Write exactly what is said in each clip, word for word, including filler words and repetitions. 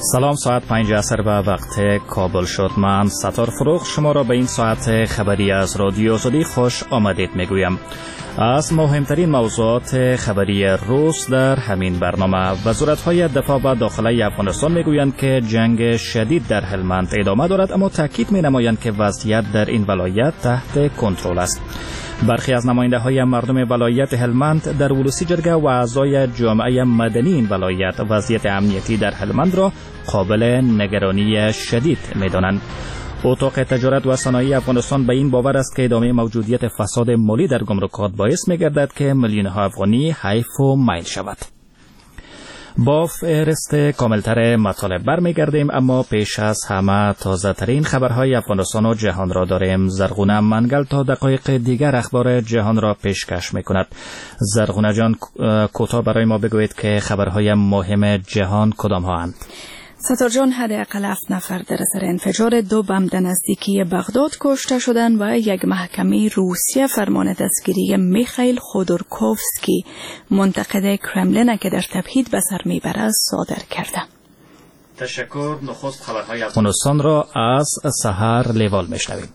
سلام، ساعت پنج عصر به وقت کابل شد. من ستار فروغ شما را به این ساعت خبری از رادیو آزادی خوش آمدید میگویم. از مهمترین موضوعات خبری روز در همین برنامه: وزارت‌های دفاع و داخلی افغانستان میگویند که جنگ شدید در هلمند ادامه دارد، اما تاکید می‌نمایند که وضعیت در این ولایت تحت کنترل است. برخی از نماینده‌های مردم ولایت هلمند در ولوسی جرگه و اعضای جامعه مدنی این ولایت وضعیت امنیتی در هلمند را قابل نگرانی شدید می‌دانند. اتاق تجارت و صنایع افغانستان به این باور است که ادامه موجودیت فساد مالی در گمرکات باعث می‌گردد که میلیون‌ها افغانی حیف و میل شود. با فهرست کاملتر مطالب برمیگردیم، اما پیش از همه تازه ترین خبرهای افغانستان و جهان را داریم. زرغونه منگل تا دقایق دیگر اخبار جهان را پیشکش میکند. زرغونه جان، کوتاه برای ما بگویید که خبرهای مهم جهان کدام ها اند؟ ستار جان، حداقل هفت نفر در اثر انفجار دو بم در نزدیکی بغداد کشته شدند و یک محکمه روسیه فرمان دستگیری میخائیل خودورکوفسکی منتقد کرملین که در تبعید به سر میبرد صادر کرده. تشکر. نخست خبرهای افغانستان را از سحر لیوال میشنویم.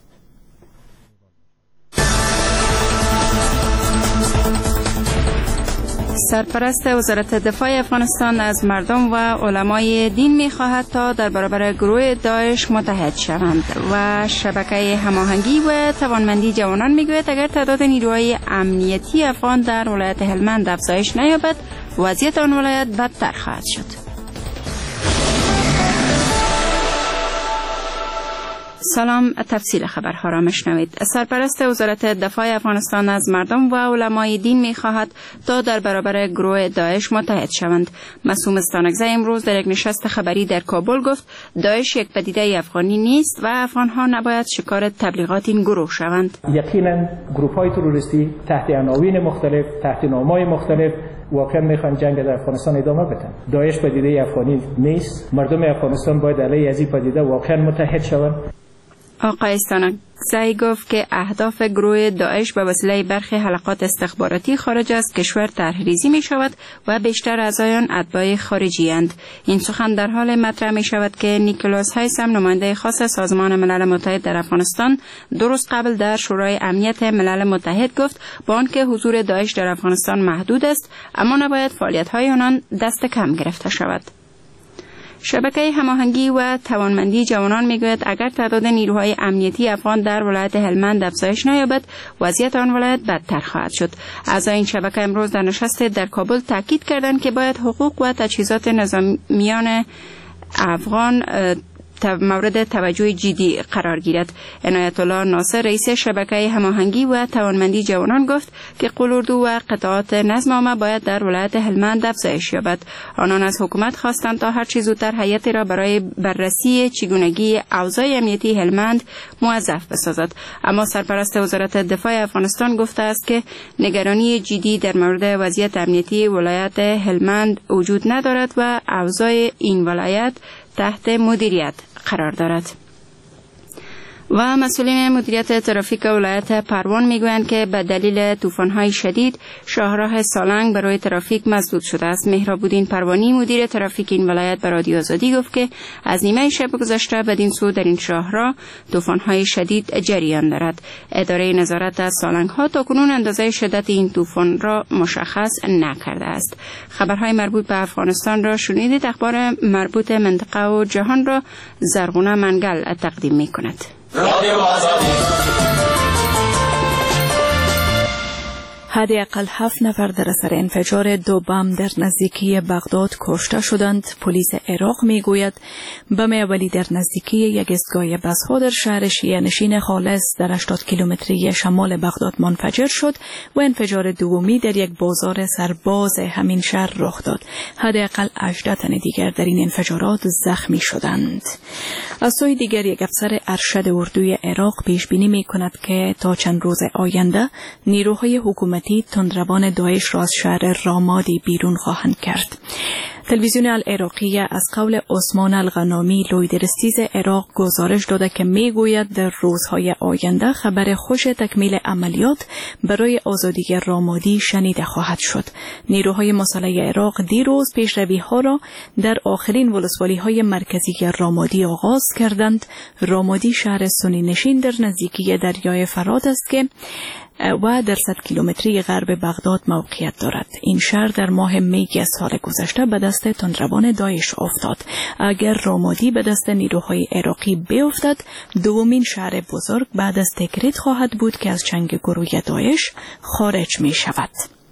سرپرست وزارت دفاع افغانستان از مردم و علمای دین می‌خواهد تا در برابر گروه داعش متحد شوند و شبکه هماهنگی و توانمندی جوانان میگوید اگر تعداد نیروهای امنیتی افغان در ولایت هلمند افزایش نیابد، وضعیت آن ولایت بدتر خواهد شد. سلام، تفصیل خبرها را مشنوید. سرپرست وزارت دفاع افغانستان از مردم و علمای دین می‌خواهد تا در برابر گروه داعش متحد شوند. معصوم استانکزی امروز در یک نشست خبری در کابل گفت داعش یک پدیده افغانی نیست و افغان‌ها نباید شکار تبلیغات این گروه شوند. یقینا گروه‌های تروریستی تحت عناوین مختلف، تحت نام‌های مختلف واقعا میخوان جنگ در افغانستان ادامه بدن. داعش پدیده افغانی نیست. مردم افغانستان باید علیه از این پدیده واقعا متحد شوند. آقای استانکزی گفت که اهداف گروه داعش به وسیله برخی حلقات استخباراتی خارج از کشور طرح‌ریزی می شود و بیشتر اعضایان اتباع خارجی اند. این سخن در حال مطرح می شود که نیکولاس هایسم، نماینده خاص سازمان ملل متحد در افغانستان، دو روز قبل در شورای امنیت ملل متحد گفت با آنکه حضور داعش در افغانستان محدود است، اما نباید فعالیت‌های آنان دست کم گرفته شود. شبکه هماهنگی و توانمندی جوانان میگوید اگر تعداد نیروهای امنیتی افغان در ولایت هلمند افزایش نیابد، وضعیت آن ولایت بدتر خواهد شد. اعضای این شبکه امروز در نشست در کابل تاکید کردند که باید حقوق و تجهیزات نظامیان افغان مورد توجه جدی قرار گیرد. عنایت الله ناصر، رئیس شبکه هماهنگی و توانمندی جوانان، گفت که قلوردو و قطعات نظم عامه باید در ولایت هلمند افزایش یابد. آنان از حکومت خواستند تا هر چه زودتر هیئتی را برای بررسی چگونگی اوضاع امنیتی هلمند موظف بسازد. اما سرپرست وزارت دفاع افغانستان گفته است که نگرانی جدی در مورد وضعیت امنیتی ولایت هلمند وجود ندارد و اوضاع این ولایت تحت مدیریت قرار دارد. و مسئولین مدیریت ترافیک ولایت پروان میگویند که به دلیل طوفان‌های شدید شاهراه سالنگ برای ترافیک مسدود شده است. مهراب‌الدین پروانی، مدیر ترافیک این ولایت، به رادیو آزادی گفت که از نیمه شب گذشته بدین سو در این شاهراه طوفان‌های شدید جریان دارد. اداره نظارت از سالنگ‌ها تاکنون اندازه شدت این طوفان را مشخص نکرده است. خبرهای مربوط به افغانستان را شنیدید. اخبار مربوط منطقه و جهان را زرغونه منگل تقدیم می‌کند. حداقل هفت نفر در اثر انفجار دو بم در نزدیکی بغداد کشته شدند. پلیس عراق میگوید بم اولی در نزدیکی یک ایستگاه بس‌ها در شهر شیعه نشین خالص در هشتاد کیلومتری شمال بغداد منفجر شد و انفجار دومی در یک بازار سرباز همین شهر رخ داد. حداقل هجده تن دیگر در این انفجارات زخمی شدند. از سوی دیگر یک افسر ارشد اردوی عراق پیش بینی میکند که تا چند روز آینده نیروهای حکومتی تندروان داعش را از شهر رامادی بیرون خواهند کرد. تلویزیون العراقی از قول عثمان الغنامی لویدرستیز عراق گزارش داده که میگوید در روزهای آینده خبر خوش تکمیل عملیات برای آزادی رامادی شنیده خواهد شد. نیروهای مسلح عراق دیروز پیشروی‌ها را در آخرین ولسوالی‌های مرکزی رامادی آغاز کردند. رامادی شهر سنی نشین در نزدیکی دریای فرات است که و در صد کیلومتری غرب بغداد موقعیت دارد. این شهر در ماه می سال گذشته به دست تندروان داعش افتاد. اگر رامادی به دست نیروهای عراقی بیفتد، دومین شهر بزرگ بعد از تکریت خواهد بود که از چنگ گروه داعش خارج می شود.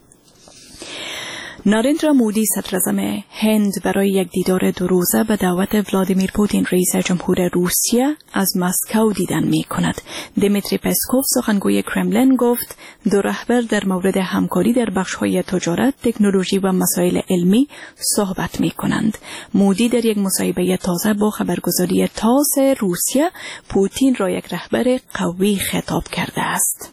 نارندرا مودی صدراعظم هند برای یک دیدار دو روزه به دعوت ولادیمیر پوتین رئیس جمهور روسیه از مسکو دیدن می کند. دیمیتری پسکوف سخنگوی کرملین گفت دو رهبر در مورد همکاری در بخش‌های تجارت، تکنولوژی و مسائل علمی صحبت می کنند. مودی در یک مصاحبه تازه با خبرگزاری تاس روسیه پوتین را یک رهبر قوی خطاب کرده است.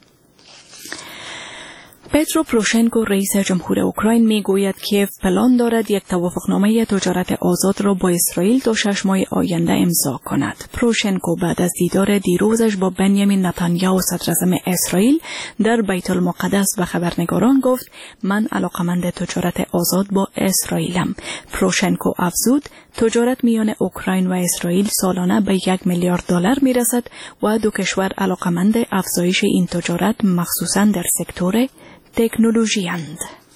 پترو پروشنکو رئیس جمهور اوکراین میگوید کیف پلان دارد یک توافقنامه تجارت آزاد را با اسرائیل تا شش ماه آینده امضا کند. پروشنکو بعد از دیدار دیروزش با بنیامین نتانیاهو صدراعظم اسرائیل در بیت المقدس به خبرنگاران گفت من علاقمند تجارت آزاد با اسرائیلم. پروشنکو افزود تجارت میان اوکراین و اسرائیل سالانه به یک میلیارد دلار میرسد و دو کشور علاقمند افزایش این تجارت مخصوصاً در سکتور تکنولوژی اند.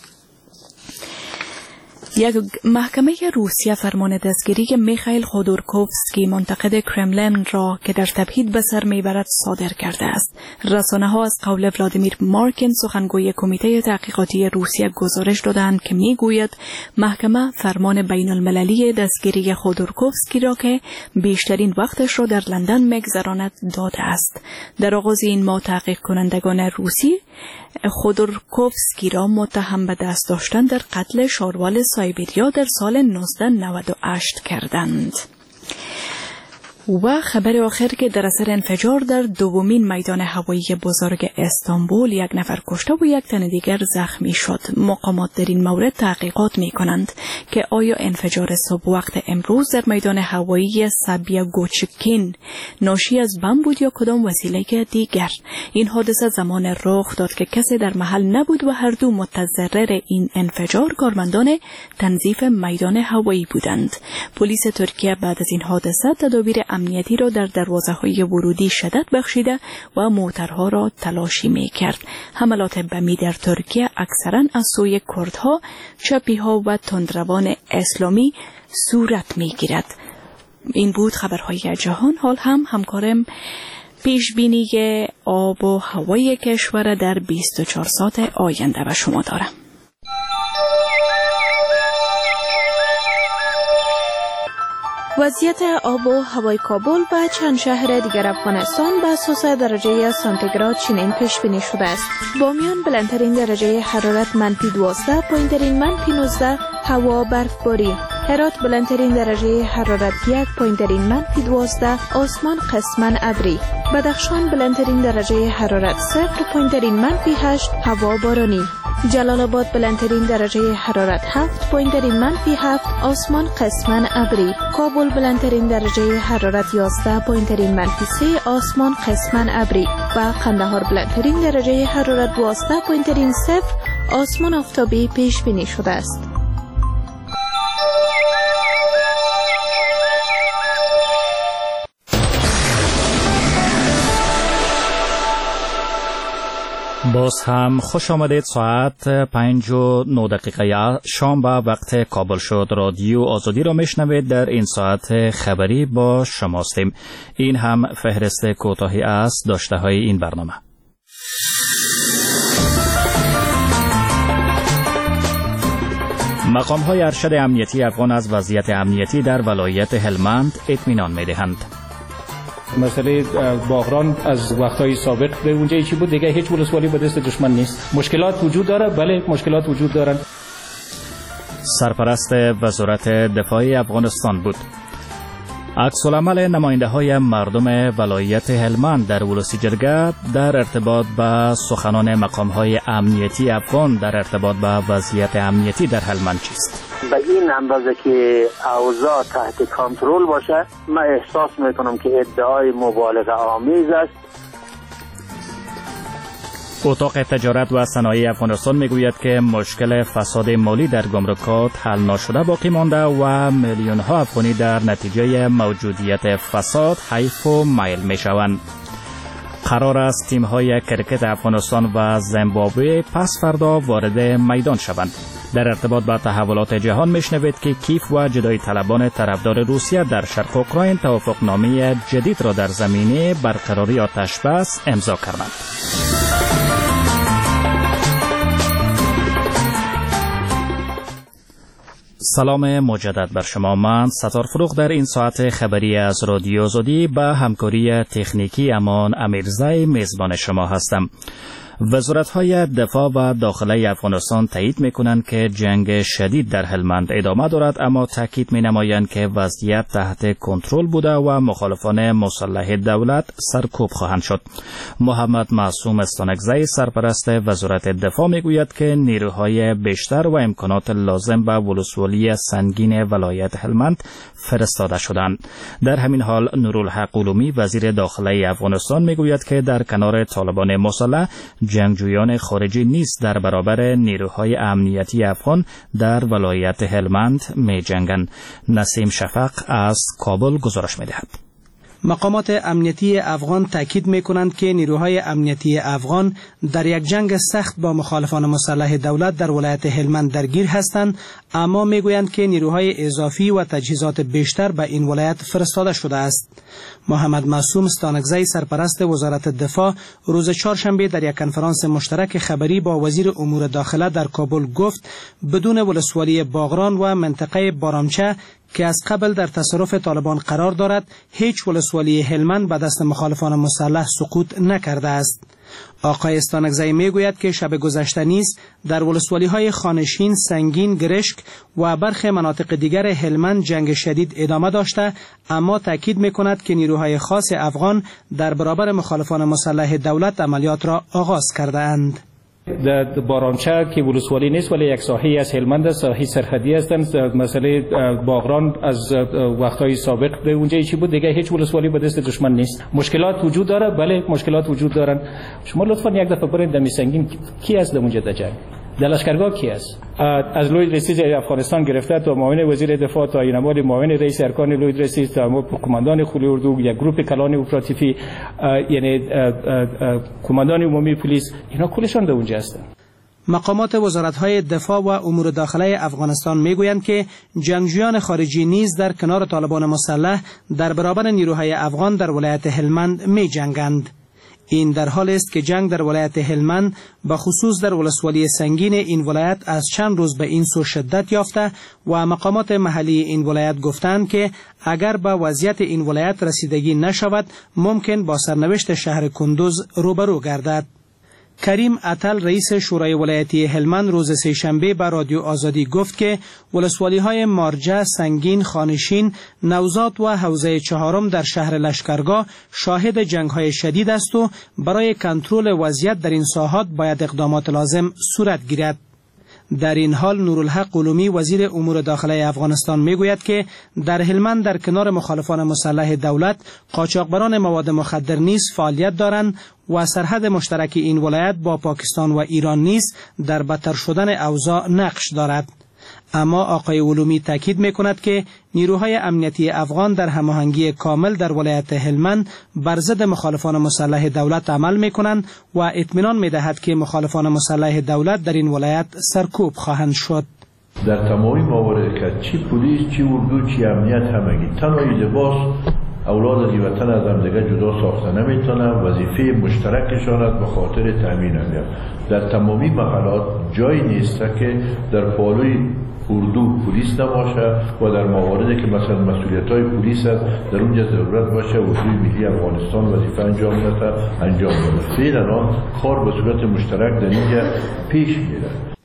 یک محکمه روسیه فرمان دستگیری میخائیل خودورکوفسکی منتقد کرملین را که در تبعید به سر میبرد صادر کرده است. رسانه ها از قول ولادیمیر مارکین سخنگوی کمیته تحقیقاتی روسیه گزارش دادند که میگوید محکمه فرمان بین المللی دستگیری خودورکوفسکی را که بیشترین وقتش را در لندن میگذراند داده است. در آغاز این ماه تحقیق کنندگان روسی خودورکوفسکی را متهم به دست داشتن در قتل شاروال سایبریا در سال نوزده نود و هشت کردند. و خبر آخر که در اثر انفجار در دومین میدان هوایی بزرگ استانبول یک نفر کشته و یک تن دیگر زخمی شد. مقامات در این مورد تحقیقات می کنند که آیا انفجار صبح وقت امروز در میدان هوایی سابیا گوچکین ناشی از بم بود یا کدام وسیله دیگر. این حادثه زمان رخ داد که کسی در محل نبود و هر دو متضرر این انفجار کارمندان تنظیف میدان هوایی بودند. پلیس ترکیه بعد از این حادثه تدابیر امنیتی را در دروازه‌های ورودی شدت بخشیده و موترها را تلاشی می‌کرد. حملات بمی در ترکیه اکثراً از سوی کردها، چپی‌ها و تندروان اسلامی صورت می‌گیرد. این بود خبرهای جهان. حال هم همکارم پیش بینی آب و هوای کشور در بیست و چهار ساعت آینده به شما دارم. وضعیت آب و هوای کابل و چند شهر دیگر افغانستان به اساس درجه سانتیگراد چنین پیش بینی شده است. بامیان بلندترین درجه حرارت منفی دوازده، پایینترین منفی نوزده، هوا برفباری. هرات بلندترین درجه حرارت یک، پایینترین منفی دوازده، آسمان قسماً ابری. بدخشان بلندترین درجه حرارت صفر، پایینترین منفی هشت، هوا بارانی. جلال آباد بلندترین درجه حرارت هفت، پایینترین منفی هفت، آسمان قسماً ابری. کابل بلندترین درجه حرارت یازده، پایینترین منفی سه، آسمان قسماً ابری. و قندهار بلندترین درجه حرارت دوازده، پایینترین صفر، آسمان آفتابی پیش بینی شده است. باز هم خوش آمدید. ساعت پنج و نه دقیقه شام به وقت کابل شد. رادیو آزادی را میشنوید. در این ساعت خبری با شماستیم. این هم فهرست کوتاهی است داشته های این برنامه. مقام های ارشد امنیتی افغان از وضعیت امنیتی در ولایت هلمند اطمینان میدهند. مسئله باغران از وقتهای سابق به اونجایی چی بود دیگه هیچ ولسوالی به دست دشمن نیست. مشکلات وجود داره، بله مشکلات وجود دارن. سرپرست وزارت دفاع افغانستان بود. عکس العمل نماینده های مردم ولایت هلمند در ولسی جرگه در ارتباط با سخنان مقام های امنیتی افغان در ارتباط با وضعیت امنیتی در هلمند چیست؟ به این اندازه که اوضاع تحت کنترل باشه، من احساس میکنم که ادعای مبالغه آمیز است. اتاق تجارت و صنایع افغانستان میگوید که مشکل فساد مالی در گمرکات حل نشده باقی مانده و میلیون ها افغانی در نتیجه موجودیت فساد حیف و میل میشوند. قرار است تیم های کرکت افغانستان و زیمبابوه پس فردا وارد میدان شوند. در ارتباط با تحولات جهان میشنوید که کیف و جدایی طلبان طرفدار روسیه در شرق اوکراین توافقنامه جدید را در زمینه برقراری آتش بس امضا کردند. سلام مجدد بر شما. من ستار فروغ در این ساعت خبری از رادیو زودی با همکاری تکنیکی امان امیرزای میزبان شما هستم. وزارت‌های دفاع و داخلی افغانستان تایید می‌کنند که جنگ شدید در هلمند ادامه دارد، اما تاکید می‌نمایند که وضعیت تحت کنترل بوده و مخالفان مسلح دولت سرکوب خواهند شد. محمد معصوم استانکزی سرپرست وزارت دفاع می‌گوید که نیروهای بیشتر و امکانات لازم به ولسوالی سنگین ولایت هلمند فرستاده شدند. در همین حال نورالحق علومی وزیر داخلی افغانستان می‌گوید که در کنار طالبان مسلح جنگجویان خارجی نیز در برابر نیروهای امنیتی افغان در ولایت هلمند می جنگند. نسیم شفق از کابل گزارش می دهد. مقامات امنیتی افغان تاکید می‌کنند که نیروهای امنیتی افغان در یک جنگ سخت با مخالفان مسلح دولت در ولایت هلمند درگیر هستند، اما میگویند که نیروهای اضافی و تجهیزات بیشتر به این ولایت فرستاده شده است. محمد معصوم استانکزی سرپرست وزارت دفاع روز چهارشنبه در یک کنفرانس مشترک خبری با وزیر امور داخله در کابل گفت بدون ولسوالی باغران و منطقه بارامچه که از قبل در تصرف طالبان قرار دارد، هیچ ولسوالی هلمند به دست مخالفان مسلح سقوط نکرده است. آقای استانکزی میگوید که شب گذشته نیز در ولسوالی های خانشین، سنگین، گرشک و برخی مناطق دیگر هلمند جنگ شدید ادامه داشته، اما تاکید میکند که نیروهای خاص افغان در برابر مخالفان مسلح دولت عملیات را آغاز کرده اند. در بارانچه که ولسوالی نیست ولی یک ساحه از هلمند است، ساحه سرحدی هستند. مسئله باغران از وقتهای سابق به اونجا چی بود، دیگه هیچ ولسوالی به دست دشمن نیست. مشکلات وجود داره، بله مشکلات وجود دارن. شما لطفا یک دفعه برید دمی سنگین کی است در اونجا در جنگ؟ در لشکرگاه کی است؟ از لوی رئیس افغانستان گرفته تا معاون وزیر دفاع تا اینمال معاون رئیس ارکان لوی رئیس تا کماندان خلی اردو یا گروپ کلان اپراتیفی، یعنی کماندان عمومی پلیس، اینا کلشان در اونجا هستند. مقامات وزارت‌های دفاع و امور داخلی افغانستان میگویند که جنگجویان خارجی نیز در کنار طالبان مسلح در برابر نیروهای افغان در ولایت هلمند می‌جنگند. این در حال است که جنگ در ولایت هلمند به خصوص در ولسوالی سنگین این ولایت از چند روز به این سو شدت یافته و مقامات محلی این ولایت گفتند که اگر به وضعیت این ولایت رسیدگی نشود ممکن با سرنوشت شهر کندوز روبرو گردد. کریم اتل رئیس شورای ولایتی هلمند روز سه‌شنبه به رادیو آزادی گفت که ولسوالی های مارجه، سنگین، خانشین، نوزاد و حوزه چهارم در شهر لشکرگاه شاهد جنگ های شدید است و برای کنترل وضعیت در این ساحات باید اقدامات لازم صورت گیرد. در این حال نورالحق علومی وزیر امور داخلی افغانستان میگوید که در هلمند در کنار مخالفان مسلح دولت قاچاقبران مواد مخدر نیز فعالیت دارند و سرحد مشترک این ولایت با پاکستان و ایران نیز در بدتر شدن اوضاع نقش دارد. اما آقای علومی تاکید میکند که نیروهای امنیتی افغان در هماهنگی کامل در ولایت هلمند بر ضد مخالفان مسلح دولت عمل میکنند و اطمینان میدهد که مخالفان مسلح دولت در این ولایت سرکوب خواهند شد. در تمامی موارد که چی پلیس، چی اردو، چی امنیت همگی تنهایی لباس اولاد از وطن از هم دیگه جدا ساخته نمیتونن. وظیفه مشترکشان است به خاطر تامین امنیت. در تمامی محلات جایی نیست که در پالوی اردو پلیس نباشه و در مواردی که مثلا مسئولیت‌های پلیس است در اونجا ضرورت باشه اردوی ملی افغانستان وظیفه انجام بده انجام بده. فعلا کار به صورت مشترک در اینجا پیش میره.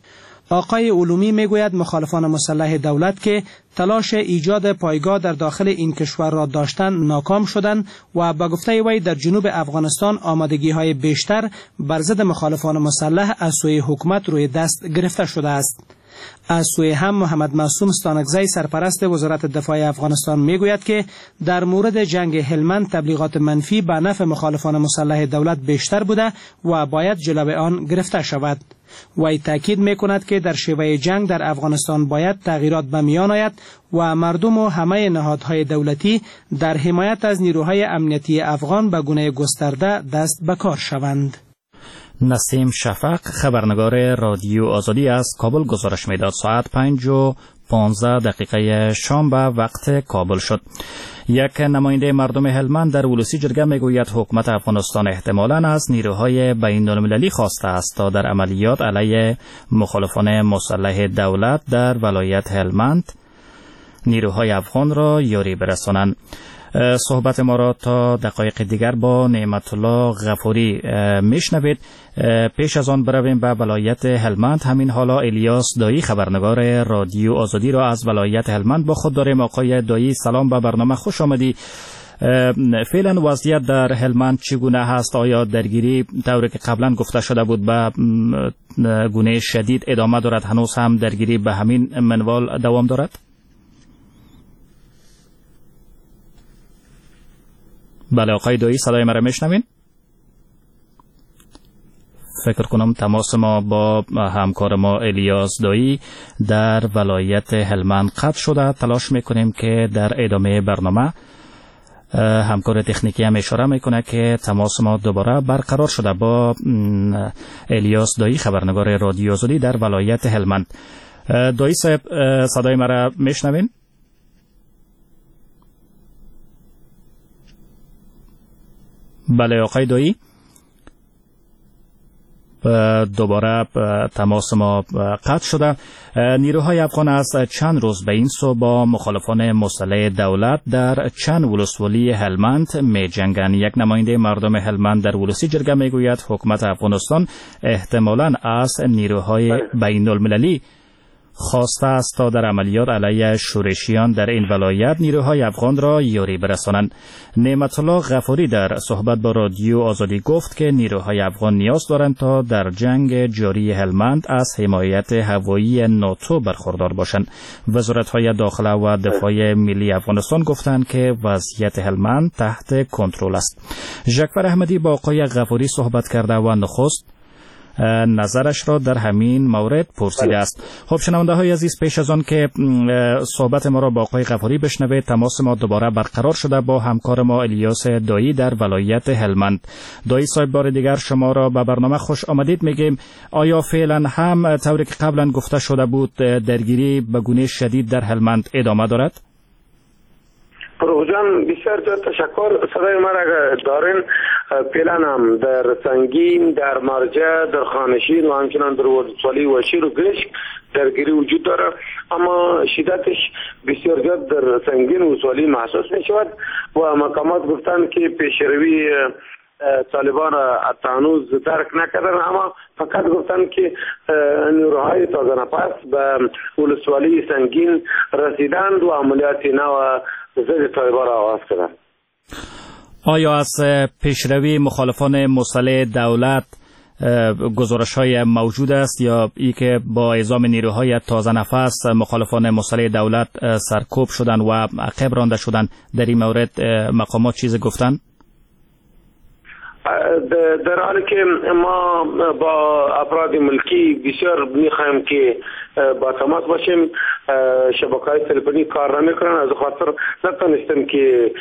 آقای علومی میگوید مخالفان مسلح دولت که تلاش ایجاد پایگاه در داخل این کشور را داشتند ناکام شدند و با گفته وی در جنوب افغانستان آمادگی های بیشتر بر ضد مخالفان مسلح از سوی حکومت روی دست گرفته شده است. از سوی هم محمد معصوم ستانکزی سرپرست وزارت دفاع افغانستان میگوید که در مورد جنگ هلمند تبلیغات منفی به نفع مخالفان مسلح دولت بیشتر بوده و باید جلوی آن گرفته شود. وی تاکید میکند که در شیوه جنگ در افغانستان باید تغییرات به میان آید و مردم و همه نهادهای دولتی در حمایت از نیروهای امنیتی افغان به گونه گسترده دست به کار شوند. نسیم شفق خبرنگار رادیو آزادی از کابل گزارش میداد. ساعت پنج و پانزده دقیقه شام به وقت کابل شد. یک نماینده مردم هلمند در ولوسی جرگه میگوید حکومت افغانستان احتمالاً از نیروهای بین المللی خواسته است تا در عملیات علیه مخالفان مسلح دولت در ولایت هلمند نیروهای افغان را یاری برسانند. صحبت ما را تا دقایق دیگر با نعمت الله غفوری میشنوید. پیش از آن برویم به ولایت هلمند. همین حالا الیاس دایی خبرنگار رادیو آزادی را از ولایت هلمند با خود داریم. آقای دایی سلام، به برنامه خوش آمدی. فعلا وضعیت در هلمند چگونه هست؟ آیا درگیری طوری که قبلا گفته شده بود به گونه شدید ادامه دارد؟ هنوز هم درگیری به همین منوال دوام دارد؟ بله آقای دایی، صدای مرا میشنوین؟ فکر کنم تماس ما با همکار ما الیاس دایی در ولایت هلمند قطع شده. تلاش میکنیم که در ادامه برنامه، همکار تکنیکی هم اشاره میکنه که تماس ما دوباره برقرار شده با الیاس دایی خبرنگار رادیو آزادی در ولایت هلمند. دایی صاحب، صدای مرا میشنوین؟ بله آقای دایی، دوباره تماس ما قطع شده. نیروهای افغان از چند روز به این سو با مخالفان مسلح دولت در چند ولسوالی هلمند می جنگند. یک نماینده مردم هلمند در ولوسی جرگه می گوید حکومت افغانستان احتمالاً از نیروهای بین المللی خواسته است تا در عملیات علیه شورشیان در این ولایت نیروهای افغان را یاری برسانند. نعمت الله غفوری در صحبت با رادیو آزادی گفت که نیروهای افغان نیاز دارند تا در جنگ جاری هلمند از حمایت هوایی ناتو برخوردار باشند. وزارت‌های داخله و دفاع ملی افغانستان گفتند که وضعیت هلمند تحت کنترل است. ژکفر احمدی با آقای غفوری صحبت کرده و نخست نظرش را در همین مورد پرسیده است. خب شنونده های عزیز، پیش از آن که صحبت ما را با آقای غفوری بشنوید، تماس ما دوباره برقرار شده با همکار ما الیاس دایی در ولایت هلمند. دایی صاحب، بار دیگر شما را به برنامه خوش آمدید میگیم. آیا فعلا هم طوری که قبلا گفته شده بود درگیری به گونه شدید در هلمند ادامه دارد؟ پروژان بسیار زیاد تشکر. صدای ما را دارین. فعلا هم در سنگین، در مرجع، در خانشین و همچنان در ولسوالی و شیر و گشک درگیری وجود داره، اما شدتش بسیار زیاد در سنگین ولسوالی محسوس می شود و مقامات گفتند که پیشروی طالبان هنوز درک نکردن، اما فقط گفتند که نیروهای تازه نفس به ولسوالی سنگین رسیدند و عملیات نو ضد طالبان را آغاز کردند. آیا از پیشروی مخالفان مسلح دولت گزارش های موجود است یا ای که با اعزام نیروهای تازه نفس مخالفان مسلح دولت سرکوب شدند و عقب رانده شدند؟ در این مورد مقامات چیز گفتند؟ در حالی که ما با افراد ملکی بسیار میخوایم که با تماس باشیم، شبکه‌های تلفنی کار نمیکنن، از خاطر نتونستیم که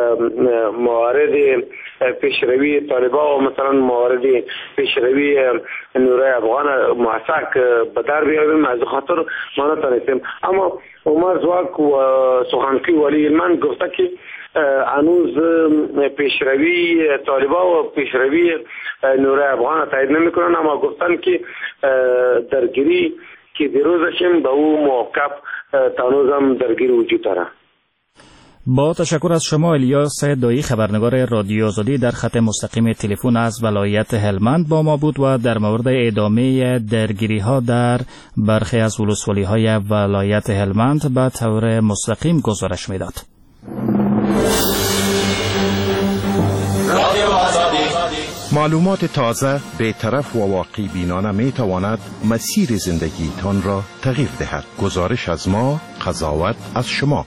موارد پیشروی طالبان و مثلا موارد پیشروی نیروهای افغان محسک به در بیاریم، از خاطر ما نتونستیم. اما عمر زواک و سخنگوی ولی هلمند گفته که هنوز پیشروی طالبان و پیشروی نیروهای افغان تایید نمیکنن، اما گفتن که درگیری که دیروزشیم به او موقف تانوز هم درگیری وجود داره. با تشکر از شما الیاس دایی، خبرنگار رادیو آزادی در خط مستقیم تلفن از ولایت هلمند با ما بود و در مورد ادامه درگیری ها در برخی از ولسوالی های ولایت هلمند به طور مستقیم گزارش میداد. معلومات تازه، بی‌طرف و واقعی بینانه می تواند مسیر زندگی تان را تغییر دهد. گزارش از ما، قضاوت از شما.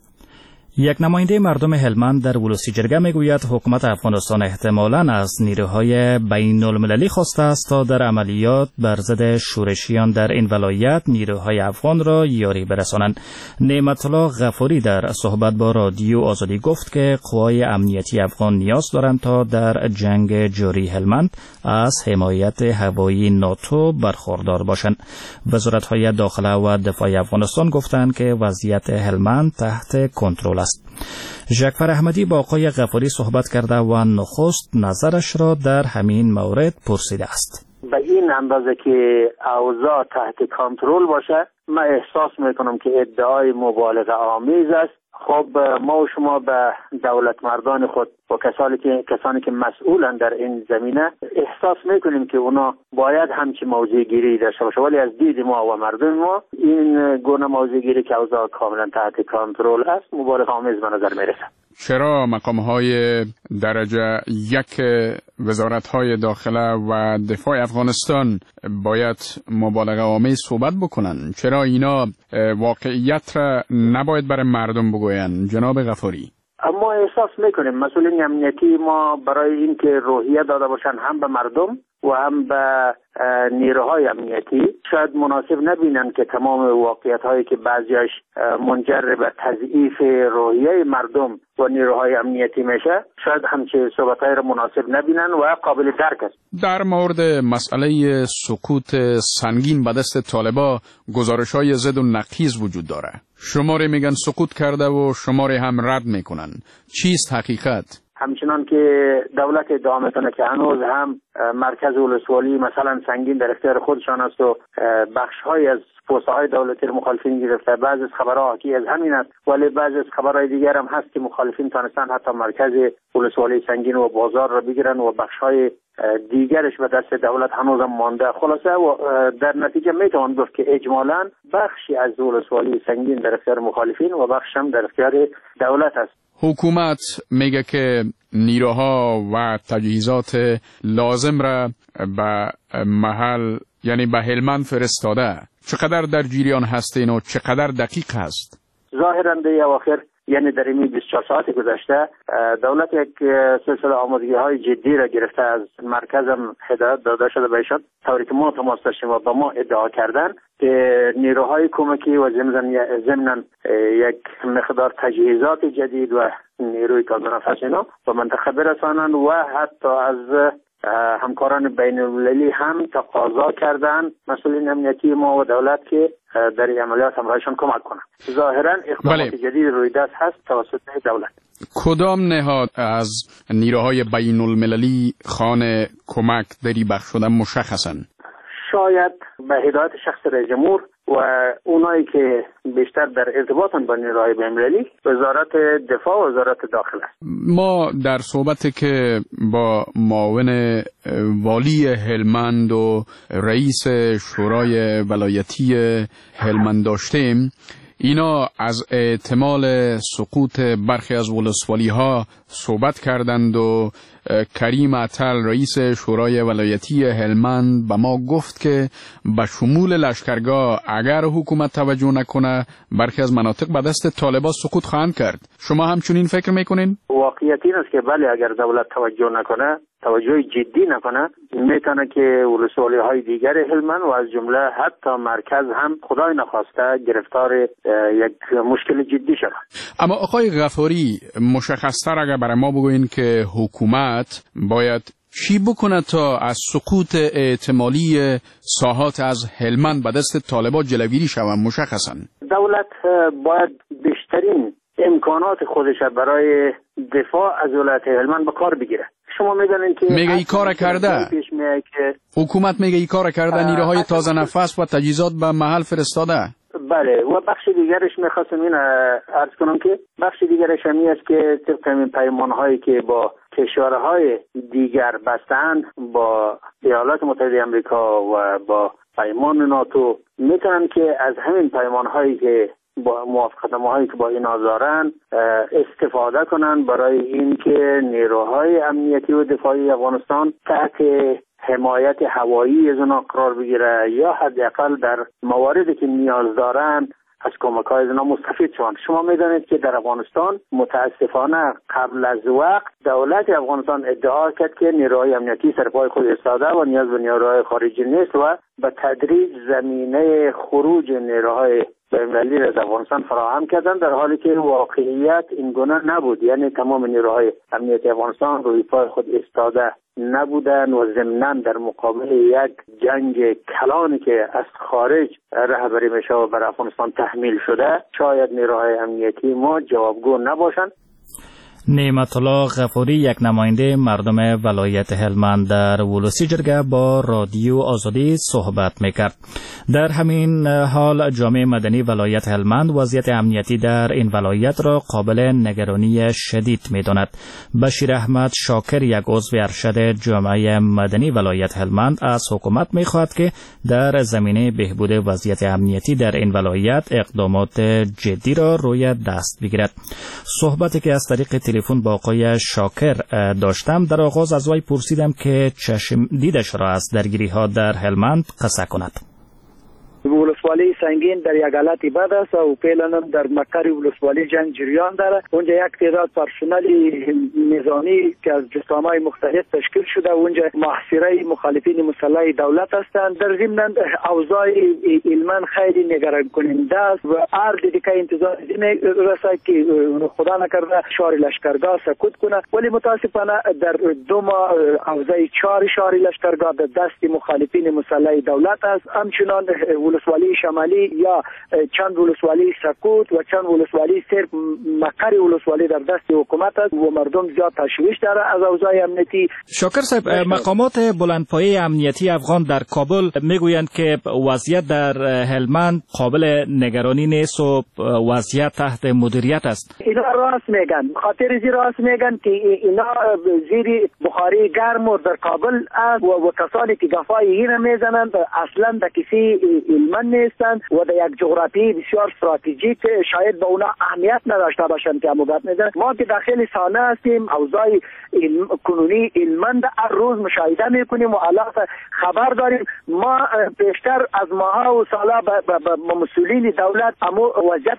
یک نماینده مردم هلمند در ولسی جرگه میگوید حکومت افغانستان احتمالاً از نیروهای بین المللی خواسته است تا در عملیات بر ضد شورشیان در این ولایت نیروهای افغان را یاری برسانند. نعمت الله غفاری در صحبت با رادیو آزادی گفت که قوای امنیتی افغان نیاز دارند تا در جنگ جاری هلمند از حمایت هوایی ناتو برخوردار باشند. وزارت‌های داخله و دفاع افغانستان گفتند که وضعیت هلمند تحت کنترل است. ژکفر احمدی با آقای غفاری صحبت کرده و نخست نظرش را در همین مورد پرسیده است. به این اندازه که اوضاع تحت کنترل باشه، من احساس میکنم که ادعای مبالغه آمیز است. خب ما و شما به دولت مردان خود و کسانی که کسانی که مسئولن در این زمینه احساس میکنیم که اونا باید همچی موضع گیری داشته باشه، ولی از دید ما و مردم ما این گونه موضع گیری که اوضاع کاملا تحت کنترل است مبالغه آمیز به نظر میرسه. چرا مقام‌های درجه یک وزارت‌های داخله و دفاع افغانستان باید مبالغه آمیز صحبت بکنن؟ چرا اینا واقعیت را نباید برای مردم بگوین؟ جناب غفاری، اما احساس میکنیم مسئولین امنیتی ما برای اینکه روحیه داده باشن هم به مردم و هم به نیروهای امنیتی شاید مناسب نبینن که تمام واقعیت هایی که بعضیش منجر به تضعیف روحیه مردم و نیروهای امنیتی میشه، شاید همچه صحبت های را مناسب نبینن و قابل درک است. در مورد مسئله سقوط سنگین به دست طالبا گزارش های ضد و نقیض وجود داره. شماره میگن سقوط کرده و شماره هم رد میکنن. چیست حقیقت؟ همچنان که دولت ادعا میکنه که هنوز هم مرکز ولسوالی مثلا سنگین در اختیار خودشان است و بخش‌های از پست‌های دولتی مخالفین گرفته، بعضی از خبرها حاکی از همین است، ولی بعضی از خبرهای دیگر هم هست که مخالفین تانستن حتی مرکز ولسوالی سنگین و بازار را بگیرن و بخش‌های دیگرش به دست دولت هنوز هم مانده. خلاصه و در نتیجه میتوان گفت که اجمالاً بخشی از ولسوالی سنگین در اختیار مخالفین و بخش هم در اختیار دولت است. حکومت میگه که نیروها و تجهیزات لازم را به محل یعنی به هلمند فرستاده. چقدر در جریان هستین و چقدر دقیق هست؟ ظاهراً در اواخر یعنی در این بیست و چهار ساعت گذشته دولت یک سلسله آمادگی های جدی را گرفته، از مرکزم هدایت داده شده بهشان طوری که ما تماس داشتیم و با ما ادعا کردن که نیروهای کمکی و ضمناً یک مقدار تجهیزات جدید و نیروی تازه نفس اینا به منطقه برسانند و حتی از همکاران بین المللی هم تقاضا کردن مسئولین امنیتی ما و دولت که در این عملیات همراهشان کمک کنند. ظاهرا اقدامات جدید روی دست هست توسط دولت. کدام نهاد از نیروهای بین المللی خانه کمک دری بخش شدن مشخصن؟ شاید به هدایت شخص رئیس جمهور و اونایی که بیشتر در ارتباطن با نیروهای بین‌المللی وزارت دفاع و وزارت داخله. ما در صحبتی که با معاون والی هلمند و رئیس شورای ولایتی هلمند داشتیم، اینا از احتمال سقوط برخی از ولسوالی ها صحبت کردند و کریم عطل رئیس شورای ولایتی هلمند به ما گفت که به شمول لشکرگاه اگر حکومت توجه نکنه برخی از مناطق به دست طالبان سقوط خواهند کرد. شما همچنین فکر میکنین؟ واقعیت این است که بله، اگر دولت توجه نکنه، توجه جدی نکنه، میتونه که ولسوالی های دیگر هلمند و از جمله حتی مرکز هم خدای نخواسته گرفتار یک مشکل جدی شود. اما آقای غفاری، مشخص‌تر اگر برای ما بگوین که حکومت باید چی بکنه تا از سقوط احتمالی ساحات از هلمند به دست طالبان جلوگیری شود؟ مشخصاً دولت باید بیشترین امکانات خودش برای دفاع از ولایت هلمند به کار بگیره. شما میدونین که میگه ای کار کرده، حکومت میگه ای کار کرده، نیروهای تازه نفس و تجهیزات به محل فرستاده. بله و بخش دیگرش میخواستم این عرض کنم که بخش دیگرش همی است که طبق این پیمانهایی که با کشورهای دیگر بستند با ایالات متحده آمریکا و با پیمان ناتو میتونن که از همین پیمانهایی که با موافقتنامه هایی که با اینا دارن استفاده کنن برای اینکه نیروهای امنیتی و دفاعی افغانستان تحت حمایت هوایی از اونا قرار بگیره یا حداقل در مواردی که نیاز دارن از کمک های از اونا مستفید شوند. شما میدانید که در افغانستان متاسفانه قبل از وقت دولت افغانستان ادعا کرد که نیروهای امنیتی سر پای خود ایستاده و نیاز به نیروهای خارجی نیست و به تدریج زمینه خروج نیروهای بین‌المللی از افغانستان فراهم کردن، در حالی که واقعیت این گونه نبود. یعنی تمام نیروهای امنیتی افغانستان روی پای خود ایستاده نبودن و ضمناً در مقابل یک جنگ کلانی که از خارج رهبری میشه و بر افغانستان تحمیل شده شاید نیروهای امنیتی ما جوابگو نباشند. نعمت الله غفوری، یک نماینده مردم ولایت هلمند در ولوسی جرگه با رادیو آزادی صحبت میکرد. در همین حال جامعه مدنی ولایت هلمند وضعیت امنیتی در این ولایت را قابل نگرانی شدید میداند. بشیر احمد شاکر، یک عضو ارشد جامعه مدنی ولایت هلمند، از حکومت میخواهد که در زمینه بهبود وضعیت امنیتی در این ولایت اقدامات جدی را روی دست بگیرد. صحبتی که از طریق تلفن با آقای شاکر داشتم، در آغاز از وی پرسیدم که چشم دیدش را از درگیری ها در هلمند قصه کند. ولسوالی سنگین در یک حالت بد است و فعلا در مقر ولسوالی جنگ جریان داره. اونجا یک تعداد پرسنل نظامی که از جسامای مختلف تشکیل شده اونجا محاصره مخالفین مسلح دولت هستند. در ضمن اوضاع علما خیلی نگران کننده است و هر دقیقه انتظار رسد که خدا نکرده شهر لشکرگاه سقوط کنه، ولی متاسفانه در دو ماه اوضاع چهار شهر لشکرگاه در دست مخالفین مسلح دولت است. همچنان ولسوالی شمالی یا چند ولسوالی سقوط و چند ولسوالی صرف مقر ولسوالی در دست حکومت است و مردم زیاد تشویش داره از اوضاع امنیتی. شاکر صاحب، مقامات بلندپایه امنیتی افغان در کابل میگویند که وضعیت در هلمند قابل نگرانی نیست و وضعیت تحت مدیریت است. اینا راست میگن، خاطر زیر راست میگن که اینا زیر بخاری گرم و در کابل است و, و کسانی که گفای این میزنند اصلا در کسی علمان نیستند و در یک جغرافی بسیار استراتژیک شاید به اونا اهمیت نداشته باشند که اموبت میزنند. ما که داخل سانه هستیم اوضاع علم کنونی علمان هر روز مشاهده میکنیم و الان خبر داریم. ما بیشتر از ماها و سالا با مسئولین دولت امو وضعیت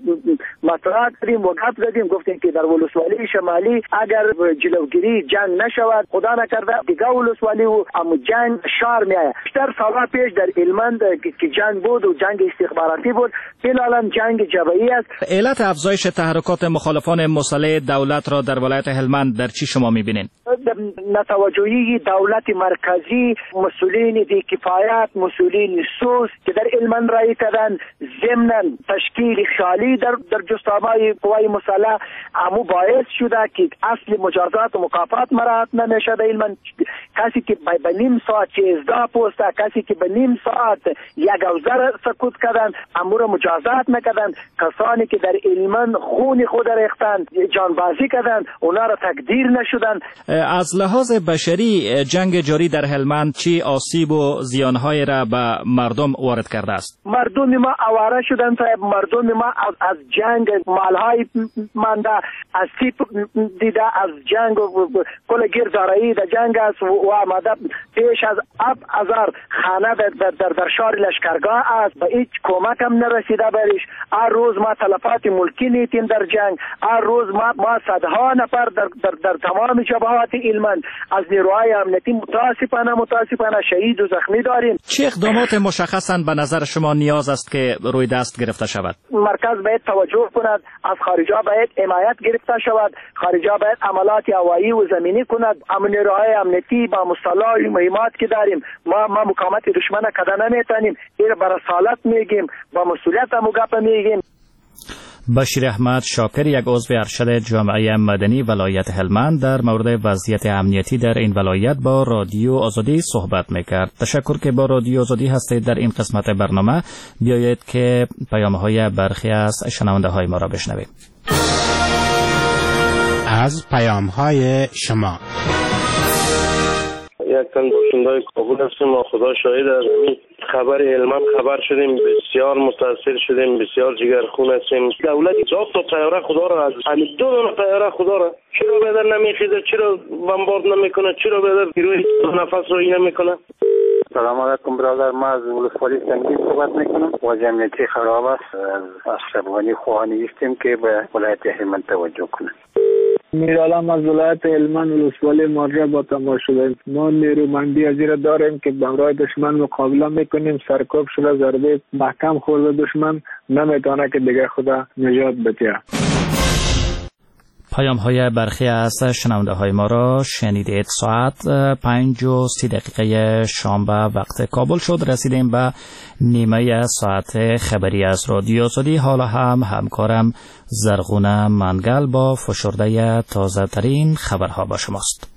مطرح کردیم و گپ زدیم، گفتیم که در ولسوالی شمالی اگر جلوگیری جنگ نشود خدا نکرده دیگه ولسوالی و امو جنگ شهر میآید. بیشتر سالا پیش در علمان که جنگ بود و جنگ استخباراتی بود، فعلا جنگ جبهه‌ای است. علت افزایش تحرکات مخالفان مسلح دولت را در ولایت هلمند در چی شما می‌بینید؟ نتوجهی دولت مرکزی، مسئولین بی کفایت، مسئولین سوس که در علمان رای کردن، ضمن تشکیل خالی در در جستابای قوای مسلح امو باعث شده که اصل مجازات و مکافات مراعات نمیشه در علمان. کسی که به نیم ساعت چهارده پست، کسی که به نیم ساعت یک اوزار سقوط کردن امور مجازات نکردن، کسانی که در علمان خون خود ریختن جانبازی کردن اونا را تقدیر نشدن. از لحاظ بشری جنگ جاری در هلمند چی آسیب و زیانهای را به مردم وارد کرده است؟ مردم ما آواره شدن صاحب، مردم ما از, از جنگ مالهای مانده، از سیپ دیده، از جنگ کل گیردارایی در جنگ است و آمده پیش از اب هزار خانه در, در, در, در شهر لشکرگاه است و هیچ کمک هم نرسیده برش. هر روز ما تلفات ملکی نیتیم در جنگ، هر روز ما, ما صدها نفر در, در, در تمام جبهات علمان از نیروهای امنیتی متاسفانه متاسفانه شهید و زخمی داریم. چه اقدامات مشخصاً به نظر شما نیاز است که روی دست گرفته شود؟ مرکز باید توجه کند، از خارجا باید حمایت گرفته شود، خارجا باید عملات هوایی و زمینی کند. امن نیروهای امنیتی با مصطلح مهمات که داریم ما ما مقاومت دشمن کردن نمیتونیم. این برای سالت میگیم با مسئولیت هم گپ میگیم. بشیر احمد شاکر، یک عضو ارشد جامعه مدنی ولایت هلمند، در مورد وضعیت امنیتی در این ولایت با رادیو آزادی صحبت میکرد. تشکر که با رادیو آزادی هستید. در این قسمت برنامه بیایید که پیام‌های برخی از شنونده‌های ما را بشنویم. از پیام‌های شما. یک تن باشنده‌های کابل هستیم و خدا شاهد از این خبر هلمند خبر شدیم، بسیار متاثر شدیم، بسیار جگرخون هستیم. دولت هزار تا طیاره خدا را از همین دو دونه طیاره خدا را چرا بدر نمیخیزه، چرا بمبارد نمیکنه، چرا بدر گروه نفس رو این نمیکنه. سلام علیکم برادر، ما از ولسوالی سنگین صحبت میکنم. وضع امنیتی خراب است. از اشرف‌غنی خواهانی هستیم که به ولایت هلمند توجه کنه. میرالم از ولایت هلمند ولسوالی مارجه با تماس شدیم. ما نیرومندی از را داریم که به همراه دشمن مقابله میکنیم. سرکوب شده، ضربه محکم خورده، دشمن نمیتونه که دیگه خدا نجات بده. پیام های برخی از شنونده های ما را شنیدید. ساعت پنج و سی دقیقه شام به وقت کابل شد. رسیدیم به نیمه ساعت خبری از رادیو آزادی. حالا هم همکارم زرغونه منگل با فشرده تازه ترین خبرها با شماست.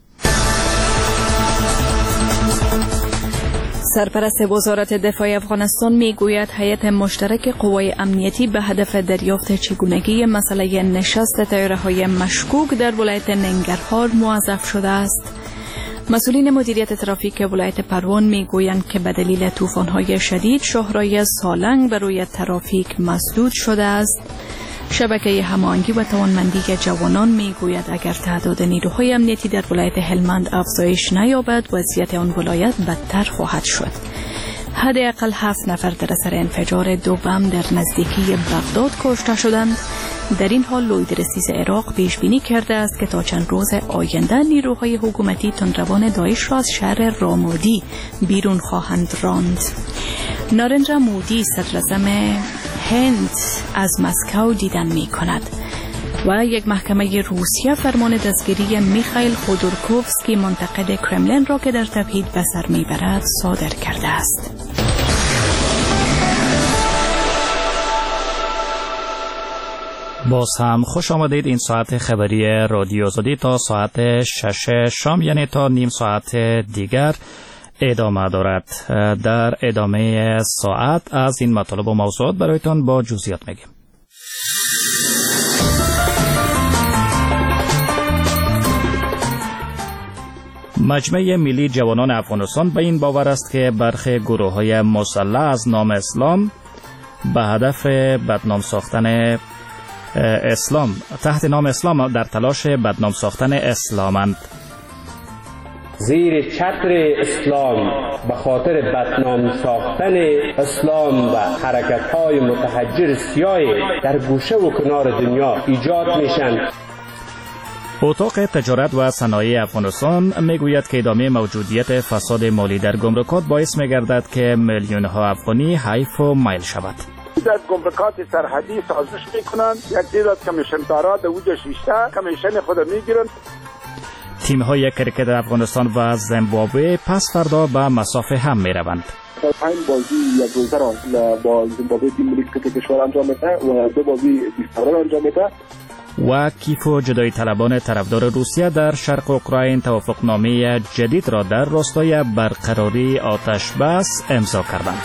سرپرست وزارت دفاع افغانستان میگوید هیئت مشترک قوای امنیتی به هدف دریافت چگونگی مسئله نشست طیاره‌های مشکوک در ولایت ننگرهار موظف شده است. مسئولین مدیریت ترافیک ولایت پروان میگویند که به دلیل طوفان‌های شدید شاهراه سالنگ بر روی ترافیک مسدود شده است. شبکه هماهنگی و توانمندی جوانان میگوید اگر تعداد نیروهای امنیتی در ولایت هلمند افزایش نیابد وضعیت آن ولایت بدتر خواهد شد. حداقل هفت نفر در اثر انفجار دو بم در نزدیکی بغداد کشته شدند. در این حال لوید رئیس عراق پیش بینی کرده است که تا چند روز آینده نیروهای حکومتی تندروان داعش را از شهر رامودی بیرون خواهند راند. نارندرا مودی صدراعظم هند از مسکو دیدن می کند و یک محکمه روسیه فرمان دستگیری میخائیل خودورکوفسکی منتقد کرملین را که در تبعید به سر میبرد صادر کرده است. باز هم خوش آمدید. این ساعت خبری رادیو آزادی تا ساعت شش شام یعنی تا نیم ساعت دیگر ادامه دارد. در ادامه ساعت از این مطالب و موضوعات برایتان با جزئیات میگیم. مجمع ملی جوانان افغانستان به این باور است که برخی گروه‌های مسلح از نام اسلام به هدف بدنام ساختن اسلام تحت نام اسلام در تلاش بدنام ساختن اسلامند. زیر چتر اسلام به خاطر بدنام ساختن اسلام و حرکت‌های متحجر سیاه در گوشه و کنار دنیا ایجاد میشن. اتاق تجارت و صنایع افغانستان میگوید که ادامه موجودیت فساد مالی در گمرکات باعث میگردد که میلیون ها افغانی حیف و میل شود. در گمرکات سرحدی سازش میکنند، یک تعداد کمیشن دارا در وجه شیشته کمیشن خود میگیرند. تیم های کرکت افغانستان و زیمبابوه پس فردا به مسافه هم می روند. پنج بازی یک روزه را با زیمبابوه تیم ملی کرکت کشور انجام میده و دو بازی بیست اوور انجام میده. و کیف و جدای طلبان طرفدار روسیه در شرق اوکراین توافقنامه جدید را در راستای برقراری آتش بس امضا کردند.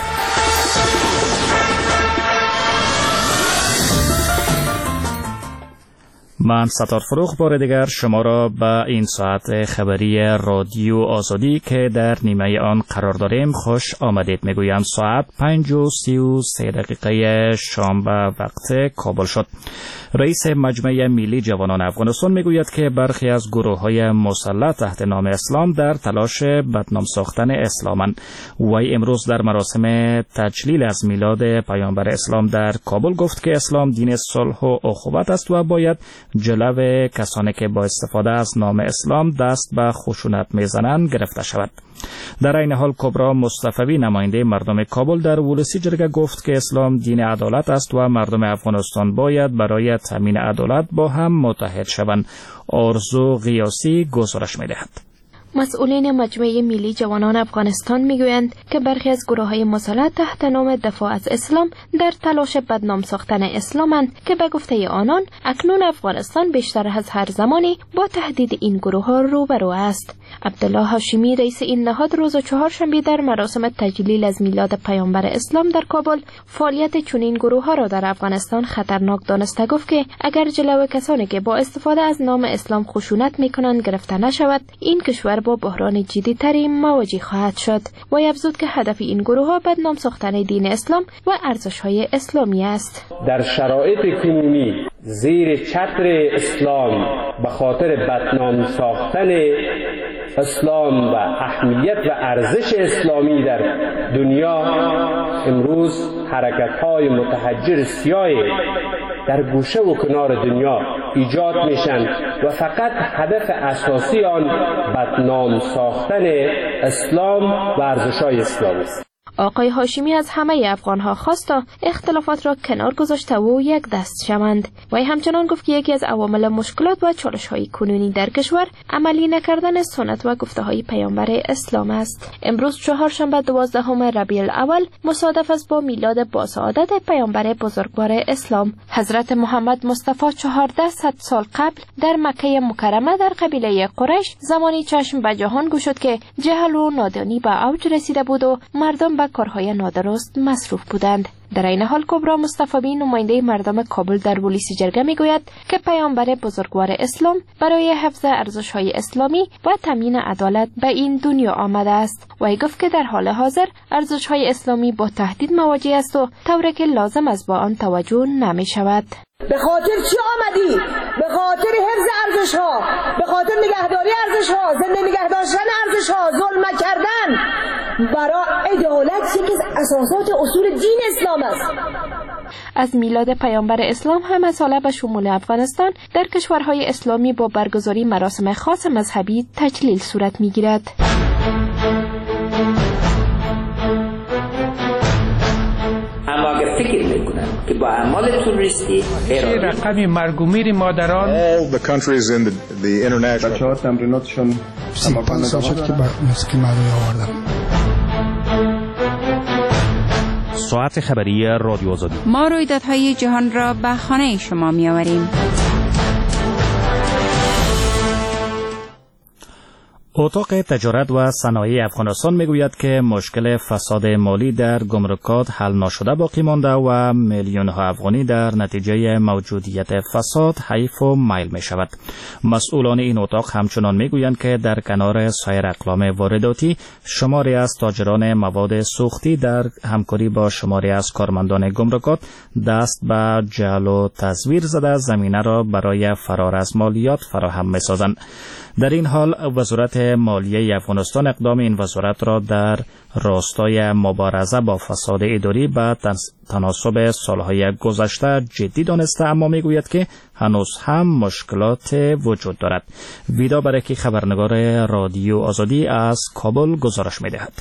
من ستار فروخ بار دیگر شما را به این ساعت خبری رادیو آزادی که در نیمه آن قرار داریم خوش آمدید میگویم. ساعت پنج و سی و سه دقیقه شام به وقت کابل شد. رئیس مجمع ملی جوانان افغانستان میگوید که برخی از گروه‌های مسلح تحت نام اسلام در تلاش بدنام ساختن اسلامند. وی امروز در مراسم تجلیل از میلاد پیامبر اسلام در کابل گفت که اسلام دین صلح و اخوت است و باید جلو کسانی که با استفاده از نام اسلام دست به خشونت میزنند گرفته شود. در این حال کبرا مصطفی نماینده مردم کابل در ولسی جرگه گفت که اسلام دین عدالت است و مردم افغانستان باید برای تامین عدالت با هم متحد شوند. آرزو غیاسی گزارش می‌دهد. مسئولین مجمع ملی جوانان افغانستان میگویند که برخی از گروه‌های مسلح تحت نام دفاع از اسلام در تلاش بدنام ساختن اسلامند که به گفته آنان اکنون افغانستان بیشتر از هر زمانی با تهدید این گروه‌ها روبرو است. عبدالله هاشمی رئیس این نهاد روز چهارشنبه در مراسم تجلیل از میلاد پیامبر اسلام در کابل فعالیت چنین گروه‌ها را در افغانستان خطرناک دانسته گفت که اگر جلوی کسانی که با استفاده از نام اسلام خشونت می‌کنند گرفته نشود، این کشور با بحران جدی‌تری مواجه خواهد شد. و افزود که هدف این گروه‌ها بدنام ساختن دین اسلام و ارزش‌های اسلامی است. در شرایط کنونی زیر چتر اسلام به خاطر بدنام ساختن اسلام و اهمیت و ارزش اسلامی در دنیا امروز حرکت‌های متحجر سیاه در گوشه و کنار دنیا ایجاد میشن و فقط هدف اساسی آن بدنام ساختن اسلام و ارزش‌های اسلامی است. آقای هاشمی از همه افغان‌ها خواست تا اختلافات را کنار گذاشته و یک دست شوند. و همچنان گفت که یکی از عوامل مشکلات و چالش‌های کنونی در کشور عملی نکردن سنت و گفته‌های پیامبر اسلام است. امروز چهارشنبه دوازدهم ربیع الاول مصادف است با میلاد باسعادت پیامبر بزرگوار اسلام. حضرت محمد مصطفی چهارصد سال قبل در مکه مکرمه در قبیله قریش زمانی چشم به جهان گشود که جهل و نادانی به اوج رسیده بود و مردم به کارهای نادرست مصروف بودند. در این حال کبرا مصطفی نماینده مردم کابل در پلیس جرگه میگوید که پیامبر بزرگوار اسلام برای حفظ ارزش‌های اسلامی و تامین عدالت به این دنیا آمده است و گفت که در حال حاضر ارزش‌های اسلامی با تهدید مواجه است و طوری که لازم است با آن توجه نمی شود. به خاطر چی آمدی؟ به خاطر حفظ ارزش‌ها، به خاطر نگهداری ارزش‌ها، زنده نگه داشتن ارزش‌ها، ظلم کردن برای عدالت یکی از اساسات اصول دین اسلام است. از میلاد پیامبر اسلام همه ساله به شمول افغانستان در کشورهای اسلامی با برگزاری مراسم خاص مذهبی تجلیل صورت می‌گیرد. اما اگر فکر میکنن که با اعمال توریستی رقم مرگ و میر مادران all the countries in the, the international بچه‌ها تمریناتشون پنج سال شد که موسیقی مردمی آوردم. ساعت خبری رادیو آزادی. ما رویدادهای جهان را به خانه شما می آوریم. اتاق تجارت و صنایع افغانستان میگوید که مشکل فساد مالی در گمرکات حل نشده باقی مانده و میلیون ها افغانی در نتیجه موجودیت فساد حیف و میل می شود. مسئولان این اتاق همچنان میگویند که در کنار سایر اقلام وارداتی شماری از تاجران مواد سوختی در همکاری با شماری از کارمندان گمرکات دست به جعل و تزویر زده زمینه را برای فرار از مالیات فراهم می سازند. در این حال وزارت مالیه افغانستان اقدام این وزارت را در راستای مبارزه با فساد اداری به تناسب سالهای گذشته جدی دانسته، اما میگوید که هنوز هم مشکلات وجود دارد. ویدا برکی خبرنگار رادیو آزادی از کابل گزارش میدهد.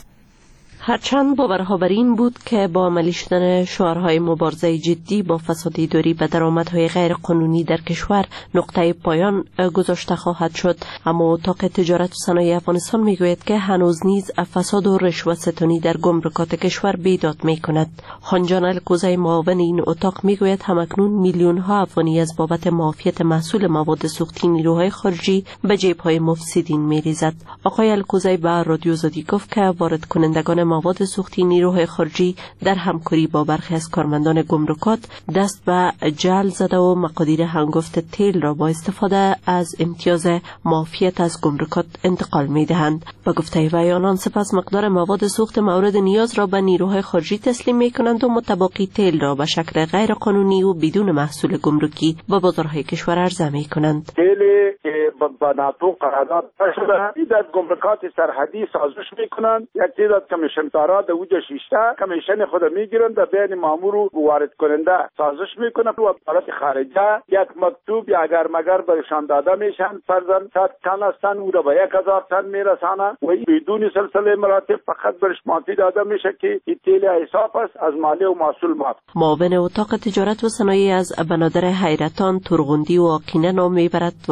هرچند باورها بر این بود که با عملی شدن شعارهای مبارزه جدی با فساد اداری به درآمدهای غیر قانونی در کشور نقطه پایان گذاشته خواهد شد، اما اتاق تجارت و صنایع افغانستان میگوید که هنوز نیز فساد و رشوه ستانی در گمرکات کشور بیداد میکند. خانجان الکوزی معاون این اتاق میگوید همکنون میلیون ها افغانی از بابت معافیت محصول مواد سوختی نیروهای خارجی به جیب‌های مفسدین میریزد. آقای الکوزی به رادیو آزادی گفت که وارد کنندگان مواد سوختی نیروهای خارجی در همکاری با برخی از کارمندان گمرکات دست به جعل زده و مقادیر هنگفت تیل را با استفاده از امتیاز معافیت از گمرکات انتقال می دهند. با گفته وی آنان سپس مقدار مواد سوخت مورد نیاز را به نیروهای خارجی تسلیم می کنند و متبقی تیل را به شکل غیر قانونی و بدون محصول گمرکی به بازارهای کشور عرضه می کنند. تیل که با ناتو قرارداد شده در گمرکات سرحدی سازش می کنند. یک تعداد کمیشن دارا در وجه شیشته کمیشن خود میگیرند در بین مامور و وارد کننده سازش میکنند و وزارت خارجه یک مکتوب یا اگر مگر برشان داده میشن فرضاً صد تن هستن او را به یک هزار تن میرسانه و بدون سلسله مراتب فقط برش معافی داده میشه که این تیل حساب است از مالی و محصول مات. معاون اتاق تجارت و صنایع از بنادر حیرتان ترغندی و آقینه نام میبرد و میگوید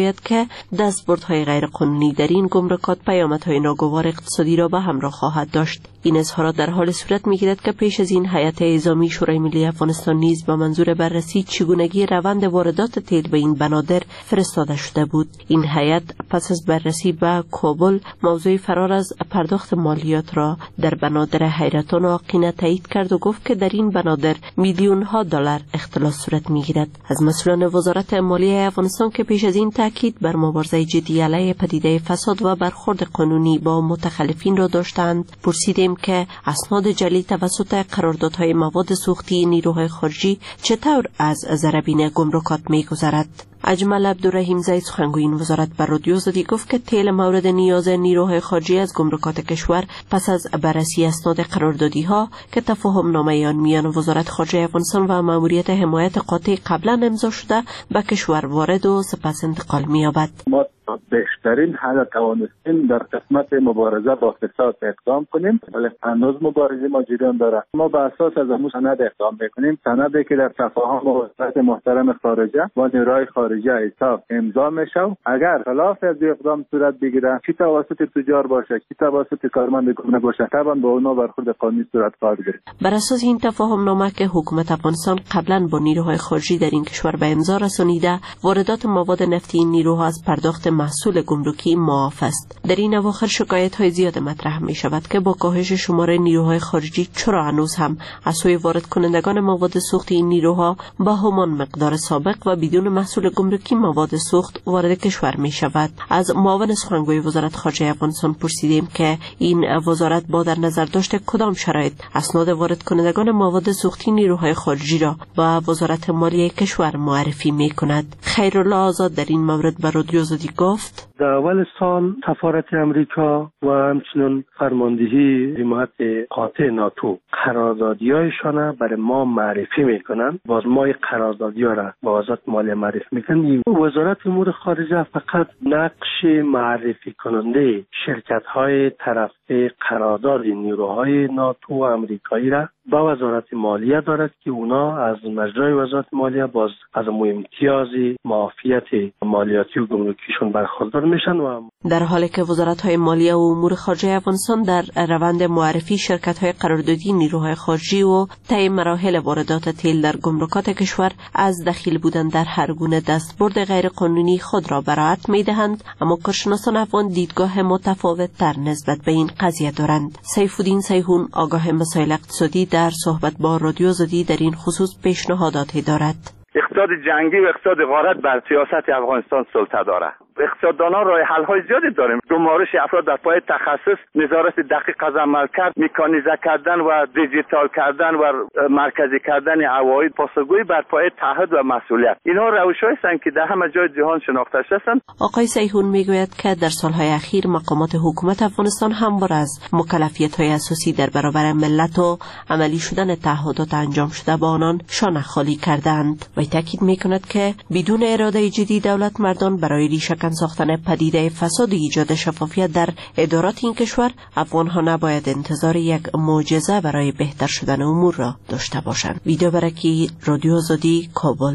میگوید که دستبردهای غیرقانونی در این گمرکات پیامدهای ناگوار اقتصادی را به همراه خواهد داشت. این اظهارات در حال صورت میگیرد که پیش از این هیئت اعزامی شورای ملی افغانستان نیز به منظور بررسی چگونگی روند واردات تیل به این بنادر فرستاده شده بود. این هیئت پس از بررسی به کابل موضوع فرار از پرداخت مالیات را در بنادر حیرتان و آقینه تایید کرد و گفت که در این بنادر میلیون ها دلار اختلاس صورت میگیرد. از مسئولان وزارت مالیه افغانستان که پیش از این تاکید بر مبارزه جدی علیه پدیده فساد و برخورد قانونی با متخلفین را داشتند پرسیدیم که اسناد جعلی توسط قراردادهای مواد سوختی نیروهای خارجی چطور از ضربین گمرکات می‌گذرد. اجمل عبدالرحیم زید سخنگوی این وزارت بر رادیو آزادی گفت که تیل مورد نیاز نیروهای خارجی از گمرکات کشور پس از بررسی اسناد قراردادی ها که تفاهم نامه آن میان وزارت خارجه افغانستان و ماموریت حمایت قاطع قبلا امضا شده به کشور وارد و سپس انتقال می‌یابد. ما بهترین حل توانستیم در قسمت مبارزه با فساد اقدام کنیم، ولی هنوز مبارزه ما جریان داره. ما به اساس از امروز سند اقدام میکنیم، سندی که در تفاهم با وزارت محترم خارجه و نیروهای خارجه حساب امضا میشه. اگر خلاف از اقدام صورت بگیره، چه توسط تجار باشه، چه توسط کارمند گمرک باشه، طبعا با اونا برخورد قانونی صورت خواهد گرفت. بر اساس این تفاهم نامه که حکومت افغانستان قبلا با نیروهای خارجی در این کشور به امضا رسانیده، واردات مواد نفتی این نیروها از پرداخت محصول گمرکی معاف است. در این اواخر شکایت‌های زیاد مطرح می شود که با کاهش شمار نیروهای خارجی چرا هنوز هم از سوی وارد کنندگان مواد سوخت این نیروها با همان مقدار سابق و بدون محصول گمرکی مواد سوخت وارد کشور می شود. از معاون سخنگوی وزارت خارجه افغانستان پرسیدیم که این وزارت با در نظر داشته کدام شرایط اسناد وارد کنندگان مواد سوختی نیروهای خارجی را با وزارت مالیه کشور معرفی می کند. خیرالله آزاد در این مورد به رادیو آزادی گفت: در اول سال سفارت امریکا و همچنین فرماندهی حمایت قاطع ناتو قراردادی‌هایشان برای ما معرفی میکنن. باز ما قراردادی‌ها را با وزارت مالیه معرفی میکنیم. وزارت امور خارجه فقط نقش معرفی کننده شرکت‌های طرفه قرارداد نیروهای ناتو و امریکایی را با وزارت مالیه دارد که اونا از مجرای وزارت مالیه باز از امتیاز معافیت مالیاتی و گمرکیشون برخوردار میشن. و در حالی که وزارت‌های مالیه و امور خارجه افغانستان در روند معرفی شرکت‌های قراردادی نیروهای خارجی و طی مراحل واردات تیل در گمرکات کشور از دخیل بودن در هر گونه دستبرد غیرقانونی خود را براعت می‌دهند، اما کارشناسان افغان دیدگاه متفاوت‌تر نسبت به این قضیه دارند. سیف‌الدین سیحون آگاه مسائل اقتصادی در صحبت با رادیو آزادی در این خصوص پیشنهاداتی دارد. اقتصاد جنگی و اقتصاد غارت بر سیاست افغانستان سلطه داره. اقتصاددانان راه حل های زیادی داریم. گمارش افراد در پای تخصص، نظارت دقیق از عملکرد، مکانیزه کردن و دیجیتال کردن و مرکزی کردن عواید، پاسخگویی بر پای تعهد و مسئولیت. اینها روش‌هایی هستند که در همه جای جهان شناخته شده‌اند. آقای سیحون میگوید که در سالهای اخیر مقامات حکومت افغانستان همواره از مکلفیت‌های اساسی در برابر ملت و عملی شدن تعهدات انجام شده با آنان شانه خالی کردند. و تاکید میکند که بدون اراده جدی دولت مردان برای ریشه‌کن ساختن پدیده فساد و ایجاد شفافیت در ادارات این کشور، افغان‌ها نباید انتظار یک معجزه برای بهتر شدن امور را داشته باشند. ویدیو برکی رادیو آزادی، کابل.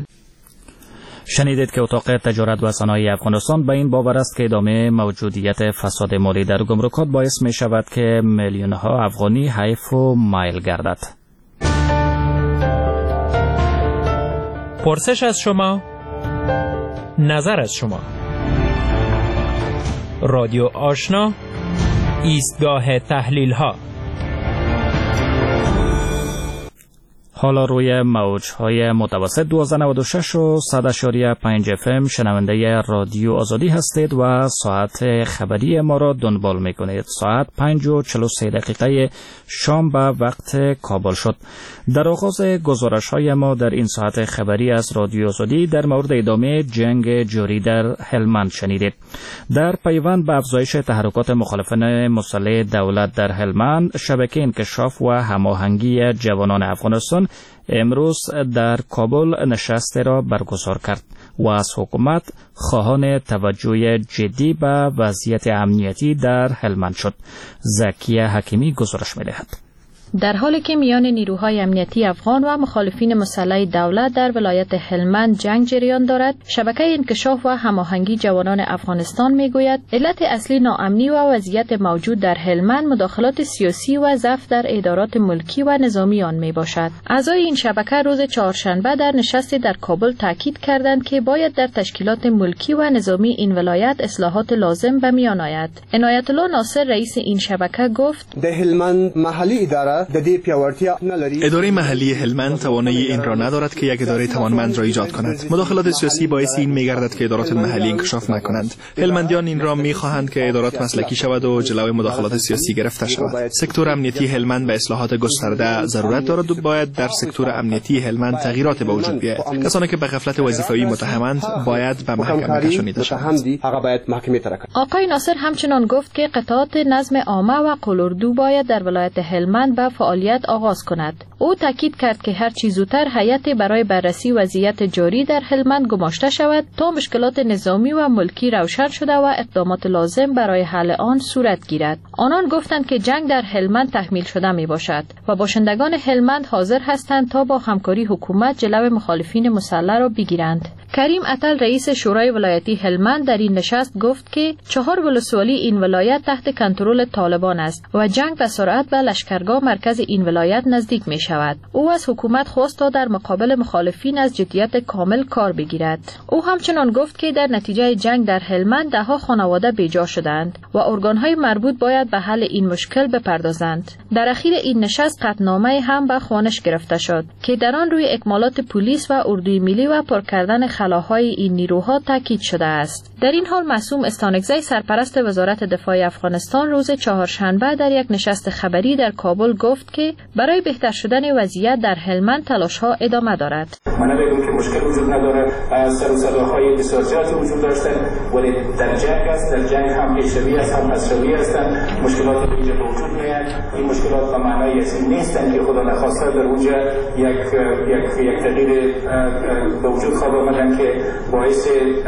شنیدید که اتاق تجارت و صنایع افغانستان به این باور است که ادامه موجودیت فساد مالی در گمرکات باعث می شود که میلیون ها افغانی حیف و مایل گردد. پرسش از شما، نظر از شما. رادیو آشنا، ایستگاه تحلیل ها. حالا روی موج‌های متوسط دویست و نود و شش و صد اشاری پنج اف ام شنونده رادیو آزادی هستید و ساعت خبری ما را دنبال می‌کنید. ساعت پنج و چهل و سه دقیقه شام به وقت کابل شد. در آغاز گزارش‌های ما در این ساعت خبری از رادیو آزادی در مورد ادامه جنگ جاری در هلمند شنیدید. در پیوند به افزایش تحرکات مخالفان مسلح دولت در هلمند، شبکه انکشاف و هماهنگی جوانان افغانستان امروز در کابل نشست را برگزار کرد و از حکومت خواهان توجه جدی به وضعیت امنیتی در هلمند شد. زکیه حکیمی گزارش می‌دهد. در حالی که میان نیروهای امنیتی افغان و مخالفین مسلح دولت در ولایت هلمند جنگ جریان دارد، شبکه انکشاف و هماهنگی جوانان افغانستان میگوید علت اصلی ناامنی و وضعیت موجود در هلمند مداخلات سیاسی و ضعف در ادارات ملکی و نظامی آن میباشد. اعضای این شبکه روز چهارشنبه در نشستی در کابل تاکید کردند که باید در تشکیلات ملکی و نظامی این ولایت اصلاحات لازم به میان آید. عنایت الله ناصر رئیس این شبکه گفت: در هلمند محلی اداره د دې پیاوړتیا نلري. اداره محلی هلمند توانایی این را ندارد که یک اداره توانمند را ایجاد کند. مداخلات سیاسی باعث این میگردد که ادارات محلی انکشاف نکنند. هلمندیان این را میخواهند که ادارات مسلکی شود و جلوی مداخلات سیاسی گرفته شود. سکتور امنیتی هلمند به اصلاحات گسترده ضرورت دارد و باید در سکتور امنیتی هلمند تغییرات به وجود بیاید. کسانی که به غفلت وظیفوی متهمند باید به محکمه کشانیده شوند. آقای ناصر همچنان گفت که قطعات نظم عامه و قلوردو باید در ولایت هلمند به فعالیت آغاز کند. او تاکید کرد که هر چه زودتر هیئتی برای بررسی وضعیت جاری در هلمند گماشته شود تا مشکلات نظامی و ملکی روشن شده و اقدامات لازم برای حل آن صورت گیرد. آنان گفتند که جنگ در هلمند تحمیل شده می باشد و باشندگان هلمند حاضر هستند تا با همکاری حکومت جلوی مخالفین مسلح را بگیرند. کریم اتل رئیس شورای ولایتی هلمند در این نشست گفت که چهار ولسوالی این ولایت تحت کنترل طالبان است و جنگ به سرعت به لشکرگاه مرکز این ولایت نزدیک می شود. او از حکومت خواست تا در مقابل مخالفین از جدیت کامل کار بگیرد. او همچنان گفت که در نتیجه جنگ در هلمند ده ها خانواده بیجا شدند و ارگانهای مربوط باید به حل این مشکل بپردازند. در اخیر این نشست قطعنامه هم به خوانش گرفته شد که در آن روی اکمالات پلیس و اردوی ملی و پر کردن خلاهای این نیروها تاکید شده است. در این حال معصوم استانکزی سرپرست وزارت دفاع افغانستان روز چهارشنبه در یک نشست خبری در کابل گفت که برای بهتر شدن وضعیت در هلمند تلاش‌ها ادامه دارد. من نمیگم که مشکل وجود نداره، سر و صداهای بسیار زیادی وجود داشتن، ولی در جنگ است، در جنگ هم پیشروی است، هم پسروی هستند. مشکلات اینجا به وجود میاد. این مشکلات به معنای این نیستن که خدا نخواسته در اونجا یک یک یک تغییر به وجود خواهد آمدن که باعث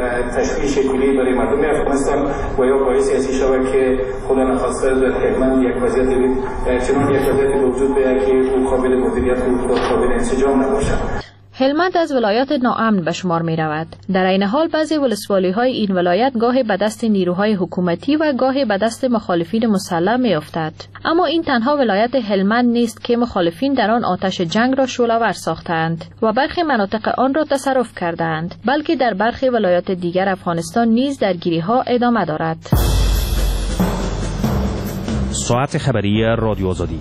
تشویش کلی برای مردم افغانستان و یا باعث این شود که خدا نخواسته در هلمند یک وضعیت چنان یک وضعیت به وجود بیاید که او قابل مدیریت و قابل انسجام نباشد. هلمند از ولایات ناامن به شمار می رود. در این حال بعضی ولسوالی های این ولایت گاهی به دست نیروهای حکومتی و گاهی به دست مخالفین مسلح می افتد. اما این تنها ولایت هلمند نیست که مخالفین در آن آتش جنگ را شعله‌ور ساختند و برخی مناطق آن را تصرف کردند، بلکه در برخی ولایات دیگر افغانستان نیز درگیری ها ادامه دارد. ساعت خبری رادیو آزادی.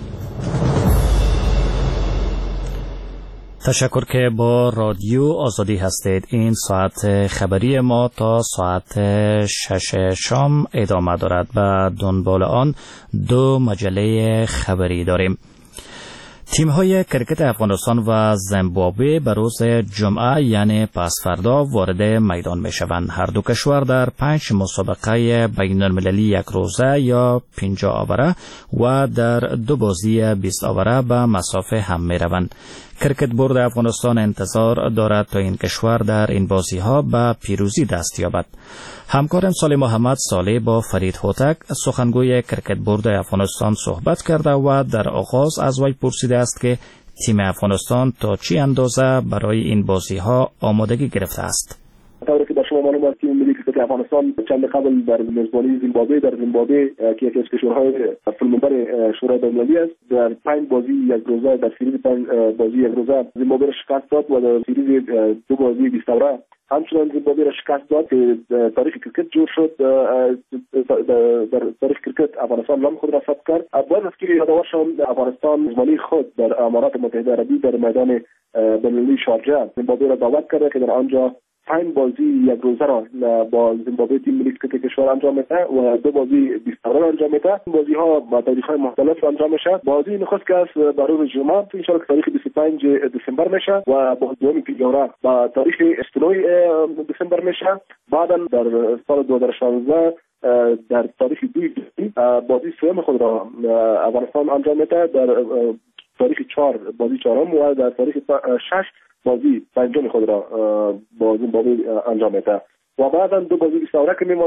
تشکر که با رادیو آزادی هستید. این ساعت خبری ما تا ساعت شش شام ادامه دارد و دنبال آن دو مجله خبری داریم. تیم‌های کرکت افغانستان و زیمبابوه به روز جمعه یعنی پس فردا وارد میدان میشوند. هر دو کشور در پنج مسابقه بین المللی یک روزه یا پنجاه آوره و در دو بازی بیست آوره به مسافه هم میروند. کرکت بورد افغانستان انتظار دارد تا این کشور در این بازی ها به پیروزی دست یابد. همکارم سالی محمد صالح با فرید هوتک سخنگوی کرکت بورد افغانستان صحبت کرده و در آغاز از وی پرسیده است که تیم افغانستان تا چه اندازه برای این بازی ها آمادگی گرفته است. طوری که در شما معلوم است تیم ملی کرکت افغانستان چند قبل در میزبانی زیمبابوه در زیمبابوه که یکی از کشورهای فیلمبر شورای بین‌المللی است در پنج بازی یک روزه در سریز پنج بازی یک روزه زیمبابوه را شکست داد و در سریز دو بازی بیست آوره همچنان زیمبابوه را شکست داد که تاریخ کرکت جور شد. در تاریخ کرکت افغانستان نام خود را ثبت کرد. باید است که یادآور شوم افغانستان میزبانی خود در امارات متحده عربی در میدان بین‌المللی شارجه زیمبابوه را دعوت کرده که در آنجا پنج بازی یک روزه را با زیمبابوه تیم ملی کرکت کشور انجام میده و دو بازی بیست آوره انجام میده. بازی ها با تاریخ های مختلف انجام میشه. بازی نخست که است با روز جمعه ان شاء الله تاریخ بیست و پنج دسامبر میشه و با دوم پیگوره با تاریخ استنوی دسامبر میشه. بعدا در سال دو هزار و شانزده در تاریخ دوی بازی سوم خود را افغانستان انجام میده. در تاریخ چهار بازی چهارم و در تاریخ شش بازی پنجم خود را با زیمبابوه انجام میده و بعدا دو بازی بیست آوره که میمونه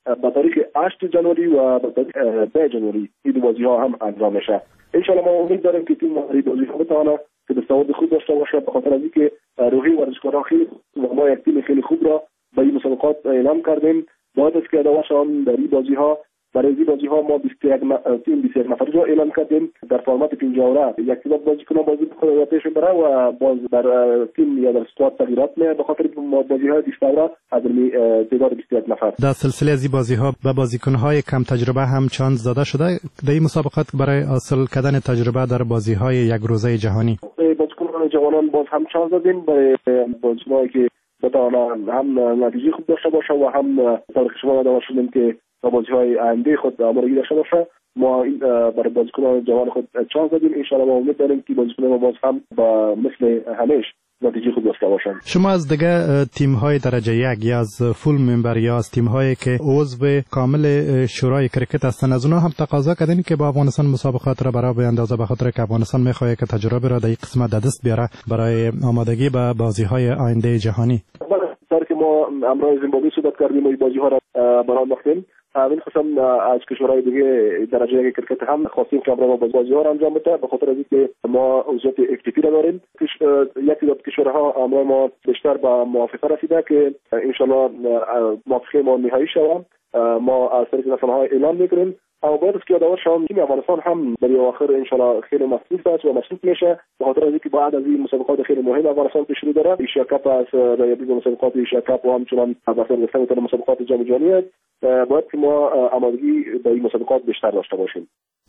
به تاریخ هشت جنوری و به تاریخ ده جنوری این بازی ها هم انجام میشه. ان شاء الله ما امید داریم که تیم ملی بازی ها بتونه که دستاورد خوب داشته باشه، به خاطر از اینکه روحی ورزشکاران خیلی و ما یک تیم خیلی خوب را به این مسابقات اعلام کردیم. باید است که ادامه‌شان در این بازی ها برای این بازی ها ما بیست و یک تیم بیست و یک نفری را اعلام کردیم در فرمت پنجاه اوره. یک تعداد بازیکنان بازی بکنه پیش بره و باز در تیم یا در اسکواد تغییرات میاد به خاطر بازی های بیست اوره از تعداد بیست و یک نفر. در سلسله از این بازی ها به بازیکن های کم تجربه هم چانس داده شده در این مسابقات برای حاصل کردن تجربه در بازی های یک روزه جهانی. بازیکنان جوانان باز هم چانس دادیم برای بازیکنایی که بتوانند هم نتیجه خوب داشته باشه و هم تاریخ شما داشته شدیم که بازی های آینده خود آمادگی داشته باشه. ما برای بازیکنان جوان خود چانس دادیم. ان شاء الله ما امید داریم که بازیکنان ما باز هم با مثل همیشه نتیجه خوب داشته باشند. شما از دیگه تیم های درجه یک یا از فول ممبر یا از تیم هایی که عضو کامل شورای کرکت هستند از اونها هم تقاضا کردین که با افغانستان مسابقات را برای بیاندازه به خاطر که افغانستان میخواد که تجربه را در این قسمت در دست بیاره برای آمادگی به بازی های آینده جهانی. بله که ما امروز زیمبابوه صحبت کردیم و این بازی ها را برای انداختیم. همین خصوصا از کشورهای دیگه درجه یک کرکت هم خواستیم که ما بازی ها را انجام بده به خاطر اینکه ما عضویت اکتیپی را داریم. یک تعداد کشورها امروز ما بیشتر به موافقه رسیده که ان شاء الله موافقه ما نهایی شود. ما از طریق رسانه‌ها اعلام میکنیم. اما باید است که یادآور شوم تیم افغانستان هم برای آخر ان شاء الله خیلی مصروف است و مصروف میشه به خاطر اینکه بعد از این مسابقات خیلی مهم افغانستان پیش رو داره. ایشیا کاپ است، رایبریز مسابقات ایشیا کاپ و همچنان بحث گفتن مسابقات جام جهانی است. باید که ما آمادگی به این مسابقات بیشتر داشته باشیم.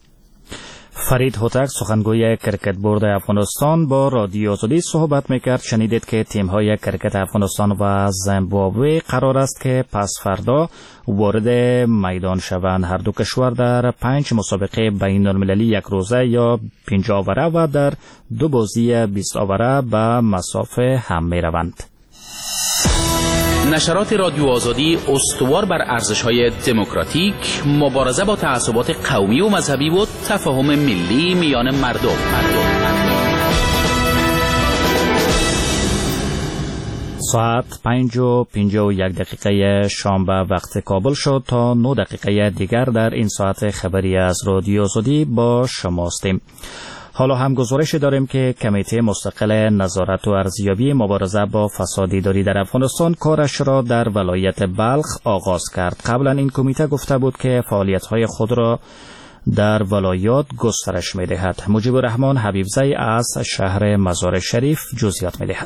فرید هوتک سخنگوی کرکت بورد افغانستان با رادیو آزادی صحبت میکرد. شنیدید که تیم‌های کرکت افغانستان و زیمبابوه قرار است که پس فردا وارد میدان شوند. هر دو کشور در پنج مسابقه بین المللی یک روزه یا پنجاه اوره و در دو بازی بیست اوره به مسافه هم میروند. نشرات رادیو آزادی استوار بر ارزش‌های دموکراتیک، مبارزه با تعصبات قومی و مذهبی و تفاهم ملی میان مردم. ساعت پنج و پنجاه و یک دقیقه شنبه وقت کابل شد. تا نه دقیقه دیگر در این ساعت خبری از رادیو آزادی با شماستیم. حالا هم گزارش داریم که کمیته مستقل نظارت و ارزیابی مبارزه با فساد اداری در افغانستان کارش را در ولایت بلخ آغاز کرد. قبلا این کمیته گفته بود که فعالیت‌های خود را در ولایات گسترش می‌دهد. مجیب الرحمن حبیبزی از شهر مزار شریف جزئیات می‌دهد.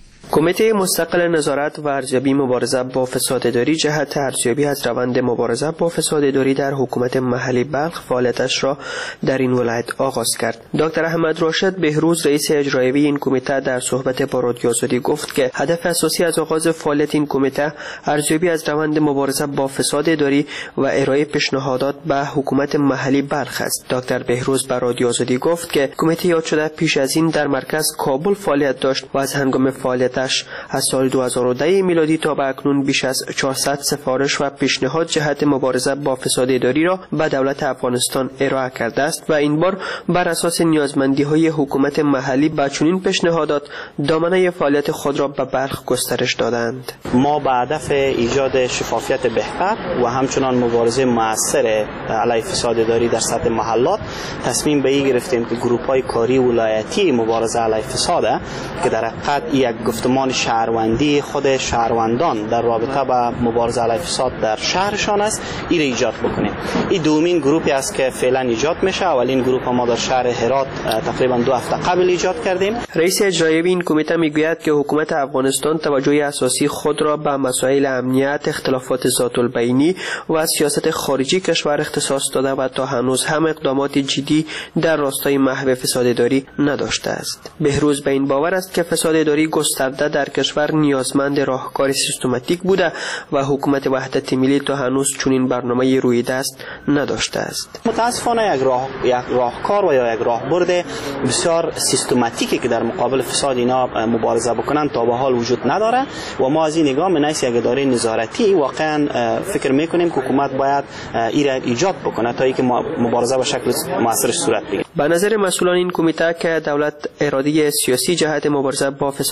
کمیته مستقل نظارت و ارزیابی مبارزه با فساد اداری جهت ارزیابی از روند مبارزه با فساد اداری در حکومت محلی بلخ فعالیتش را در این ولایت آغاز کرد. دکتر احمد راشد بهروز رئیس اجرایی این کمیته در صحبت با رادیو آزادی گفت که هدف اساسی از آغاز فعالیت این کمیته ارزیابی از روند مبارزه با فساد اداری و ارائه پیشنهادات به حکومت محلی بلخ است. دکتر بهروز به رادیو آزادی گفت که کمیته یاد شده پیش از این در مرکز کابل فعالیت داشت و از هنگام فعالیت از سال دو هزار و ده میلادی تا به اکنون بیش از چهارصد سفارش و پیشنهاد جهت مبارزه با فساد اداری را به دولت افغانستان ارائه کرده است و این بار بر اساس نیازمندی های حکومت محلی با چنین پیشنهادات دامنه فعالیت خود را به بلخ گسترش دادند. ما به هدف ایجاد شفافیت بهتر و همچنان مبارزه مؤثر علیه فساد اداری در سطح محلات تصمیم به این گرفتیم که گروه‌های کاری ولایتی مبارزه علیه فساد که در حقیقت یک گفتمان شهروندی خود شهروندان در رابطه با مبارزه علیه فساد در شهرشان است این را ایجاد بکنیم. این دومین گروهی است که فعلا ایجاد میشه. اولین گروه ما در شهر هرات تقریبا دو هفته قبل ایجاد کردیم. رئیس اجرایی این کمیته میگوید که حکومت افغانستان توجه اساسی خود را به مسائل امنیت، اختلافات ذات البینی و سیاست خارجی کشور اختصاص داده و تا هنوز هم اقدامات جدی در راستای محو فساد اداری نداشته است. بهروز به این باور است که فساد اداری گسترده در کشور نیازمند راهکار سیستماتیک بوده و حکومت وحدت ملی تا هنوز چنین برنامه روی دست نداشته است. متاسفانه یک راه یک راهکار و یا یک راهبرد بسیار سیستماتیکی که در مقابل فساد اینا مبارزه بکنن تا به حال وجود نداره و ما از این نگاه من یک اداره نظارتی واقعا فکر میکنیم که حکومت باید این را ایجاد بکنه تا اینکه مبارزه به شکل مؤثر صورت بگیره. به نظر مسئولان این کمیته که دولت اراده سیاسی جهت مبارزه با فساد اداری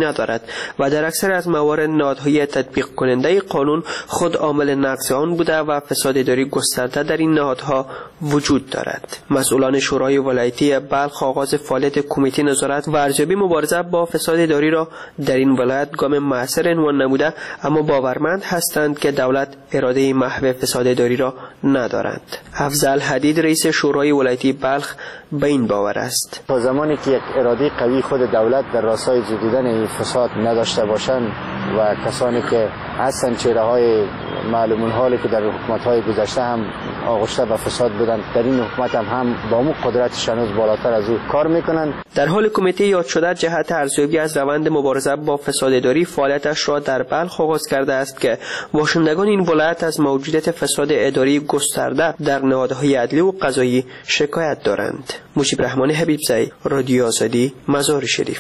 ندارد و در اکثر از موارد نهادهای تطبیق کننده قانون خود عامل نقض آن بوده و فساد اداری گسترده در این نهادها وجود دارد. مسئولان شورای ولایتی بلخ آغاز فعالیت کمیته نظارت و ارزیابی مبارزه با فساد اداری را در این ولایت گام موثر عنوان نموده، اما باورمند هستند که دولت اراده محو فساد اداری را ندارد. افضل حدید رئیس شورای ولایتی بلخ به این باور است. تا زمانی که یک اراده قوی خود دولت در راستای زدودن این فساد نداشته باشند و کسانی که هستند چهره های معلوم حالی که در حکومت های گذشته هم آغشته به فساد بودند، در این حکومت هم هم با مو قدرت هنوز بالاتر از او کار میکنند. در حال کمیته یاد شده جهت ارزیابی از روند مبارزه با فساد اداری فعالیتش را در بلخ آغاز کرده است که باشندگان این ولایت از موجودیت فساد اداری گسترده در نهادهای عدلی و قضایی شکایت دارند. مجیب رحمان حبیبزی، رادیو آزادی، مزار شریف.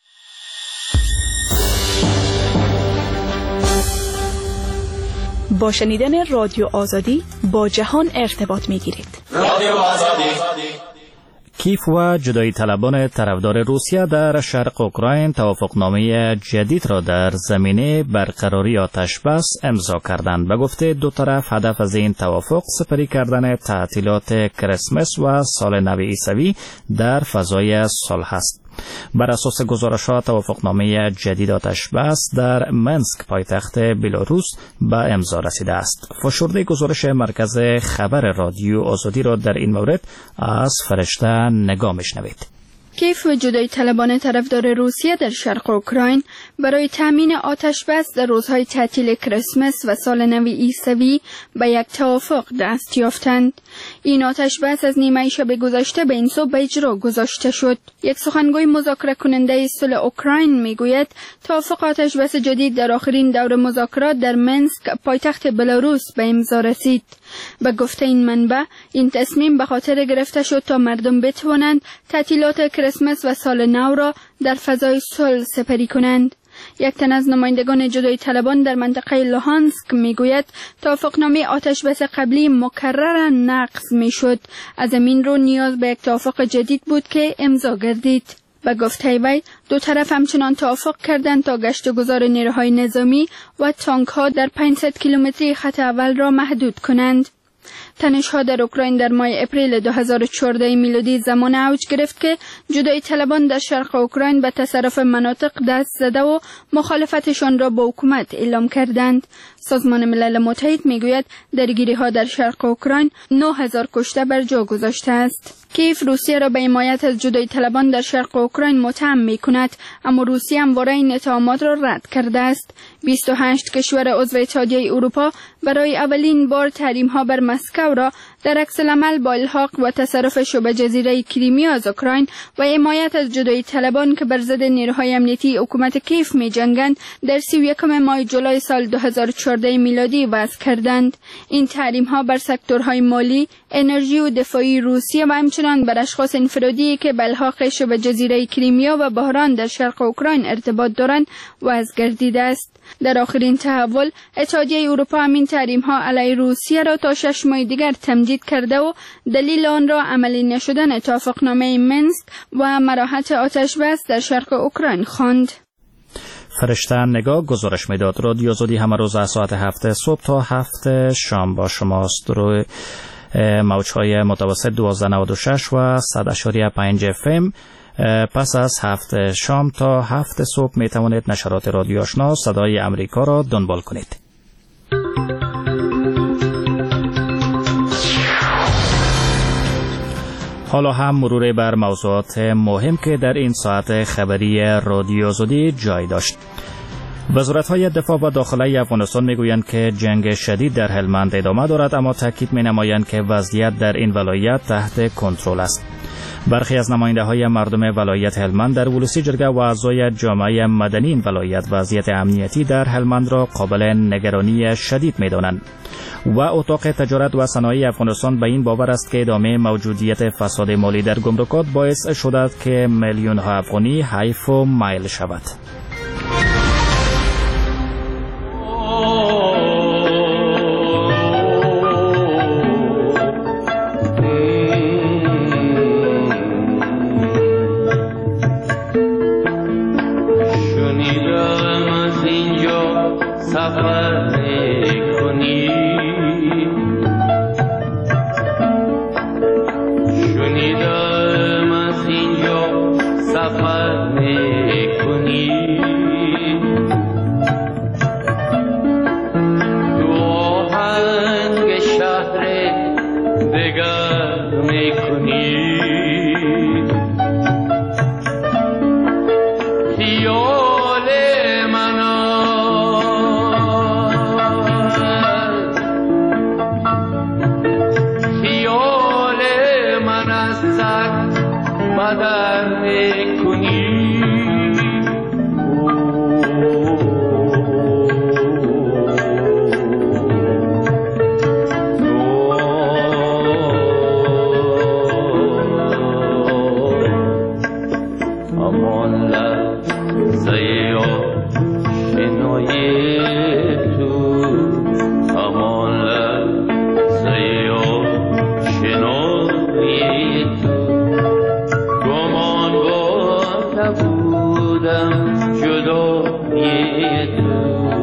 با شنیدن رادیو آزادی با جهان ارتباط می‌گیرید. رادیو آزادی. کیف و جدایی طلبان طرفدار روسیه در شرق اوکراین توافقنامه جدید را در زمینه برقراری آتش بس امضا کردند. به گفته دو طرف هدف از این توافق سپری کردن تعطیلات کریسمس و سال نو عیسوی در فضای صلح است. بر اساس گزارش‌ها توافقنامه جدید آتش بس در منسک پایتخت بلاروس به امضا رسیده است. فشرده گزارش مرکز خبر رادیو آزادی را در این مورد از فرشته نگاه می‌شنوید. کیف و جدایی طلبان طرفدار روسیه در شرق اوکراین برای تامین آتش بس در روزهای تعطیل کریسمس و سال نو عیسوی به یک توافق دست یافتند. این آتش بس از نیمه شب گذشته به این سو به اجرا گذاشته شد. یک سخنگوی مذاکره کننده صلح اوکراین میگوید توافق آتش بس جدید در آخرین دور مذاکرات در منسک پایتخت بلاروس به امضا رسید. به گفته این منبع این تصمیم به خاطر گرفته شد تا مردم بتوانند تعطیلات کریسمس و سال نو را در فضای صلح سپری کنند. یک تن از نمایندگان جدایی طلبان در منطقه لوهانسک میگوید توافقنامه آتش بس قبلی مکررا نقض میشد. از این رو نیاز به یک توافق جدید بود که امضا گردید. و گفته وی دو طرف همچنان توافق کردند تا گشت و گذار نیروهای نظامی و تانک ها در پانصد کیلومتری خط اول را محدود کنند. تنش‌ها در اوکراین در ماه اپریل دو هزار و چهارده میلادی زمان اوج گرفت که جدایی طلبان در شرق اوکراین به تصرف مناطق دست زده و مخالفتشان را با حکومت اعلام کردند. سازمان ملل متحد میگوید درگیری‌ها در شرق اوکراین نه هزار کشته بر جا گذاشته است. کیف روسیه را به حمایت از جدایی طلبان در شرق اوکراین متهم می‌کند، اما روسیه همواره این اتهامات را رد کرده است. بیست و هشت کشور عضو اتحادیه اروپا برای اولین بار تحریم‌ها بر مسکو را در عکس العمل با الحاق و تصرف شبه جزیره کریمیا از اوکراین و حمایت از جدایی طلبان که بر ضد نیروهای امنیتی حکومت کیف می‌جنگند در سی و یکم ماه جولای سال دو هزار و چهارده میلادی وضع کردند. این تحریم‌ها بر سکتورهای مالی، انرژی و دفاعی روسیه و همچنین بر اشخاص انفرادی که به الحاق شبه جزیره کریمیا و بحران در شرق اوکراین ارتباط دارند وضع گردیده است. در آخرین تحول اتحادیه اروپا همین تحریم‌ها علیه روسیه را تا شش ماه دیگر تمدید کرده و دلیل آن را عملی نشدن توافقنامه منسک و مراحت آتش بس در شرق اوکراین خواند. فرشته نگاه گزارش میداد. رادیو آزادی همه روز از ساعت هفت صبح تا هفت شام با شماست. روی موج‌های متوسط دوازده نود و شش و صد اشاریه پنج اف ام. پس از هفت شام تا هفت صبح می توانید نشرات رادیو آشنا صدای امریکا را دنبال کنید. حالا هم مرور بر موضوعات مهم که در این ساعت خبری رادیو آزادی جای داشت. وزارت‌های دفاع و داخلی افغانستان میگویند که جنگ شدید در هلمند ادامه دارد، اما تاکید می‌نمایند که وضعیت در این ولایت تحت کنترل است. برخی از نماینده‌های مردم ولایت هلمند در ولسی جرگه و اعضای جامعه مدنی این ولایت وضعیت امنیتی در هلمند را قابل نگرانی شدید می‌دانند و اتاق تجارت و صنایع افغانستان به این باور است که ادامه موجودیت فساد مالی در گمرکات باعث شده که میلیون‌ها افغانی حیف و مایل شود. شنیدم کنی تو آهنگ شهر دگر میکنی خیال من است خیال من از سر بدر میکنی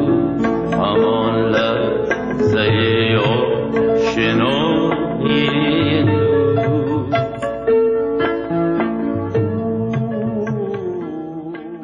همان لحظه آشنایی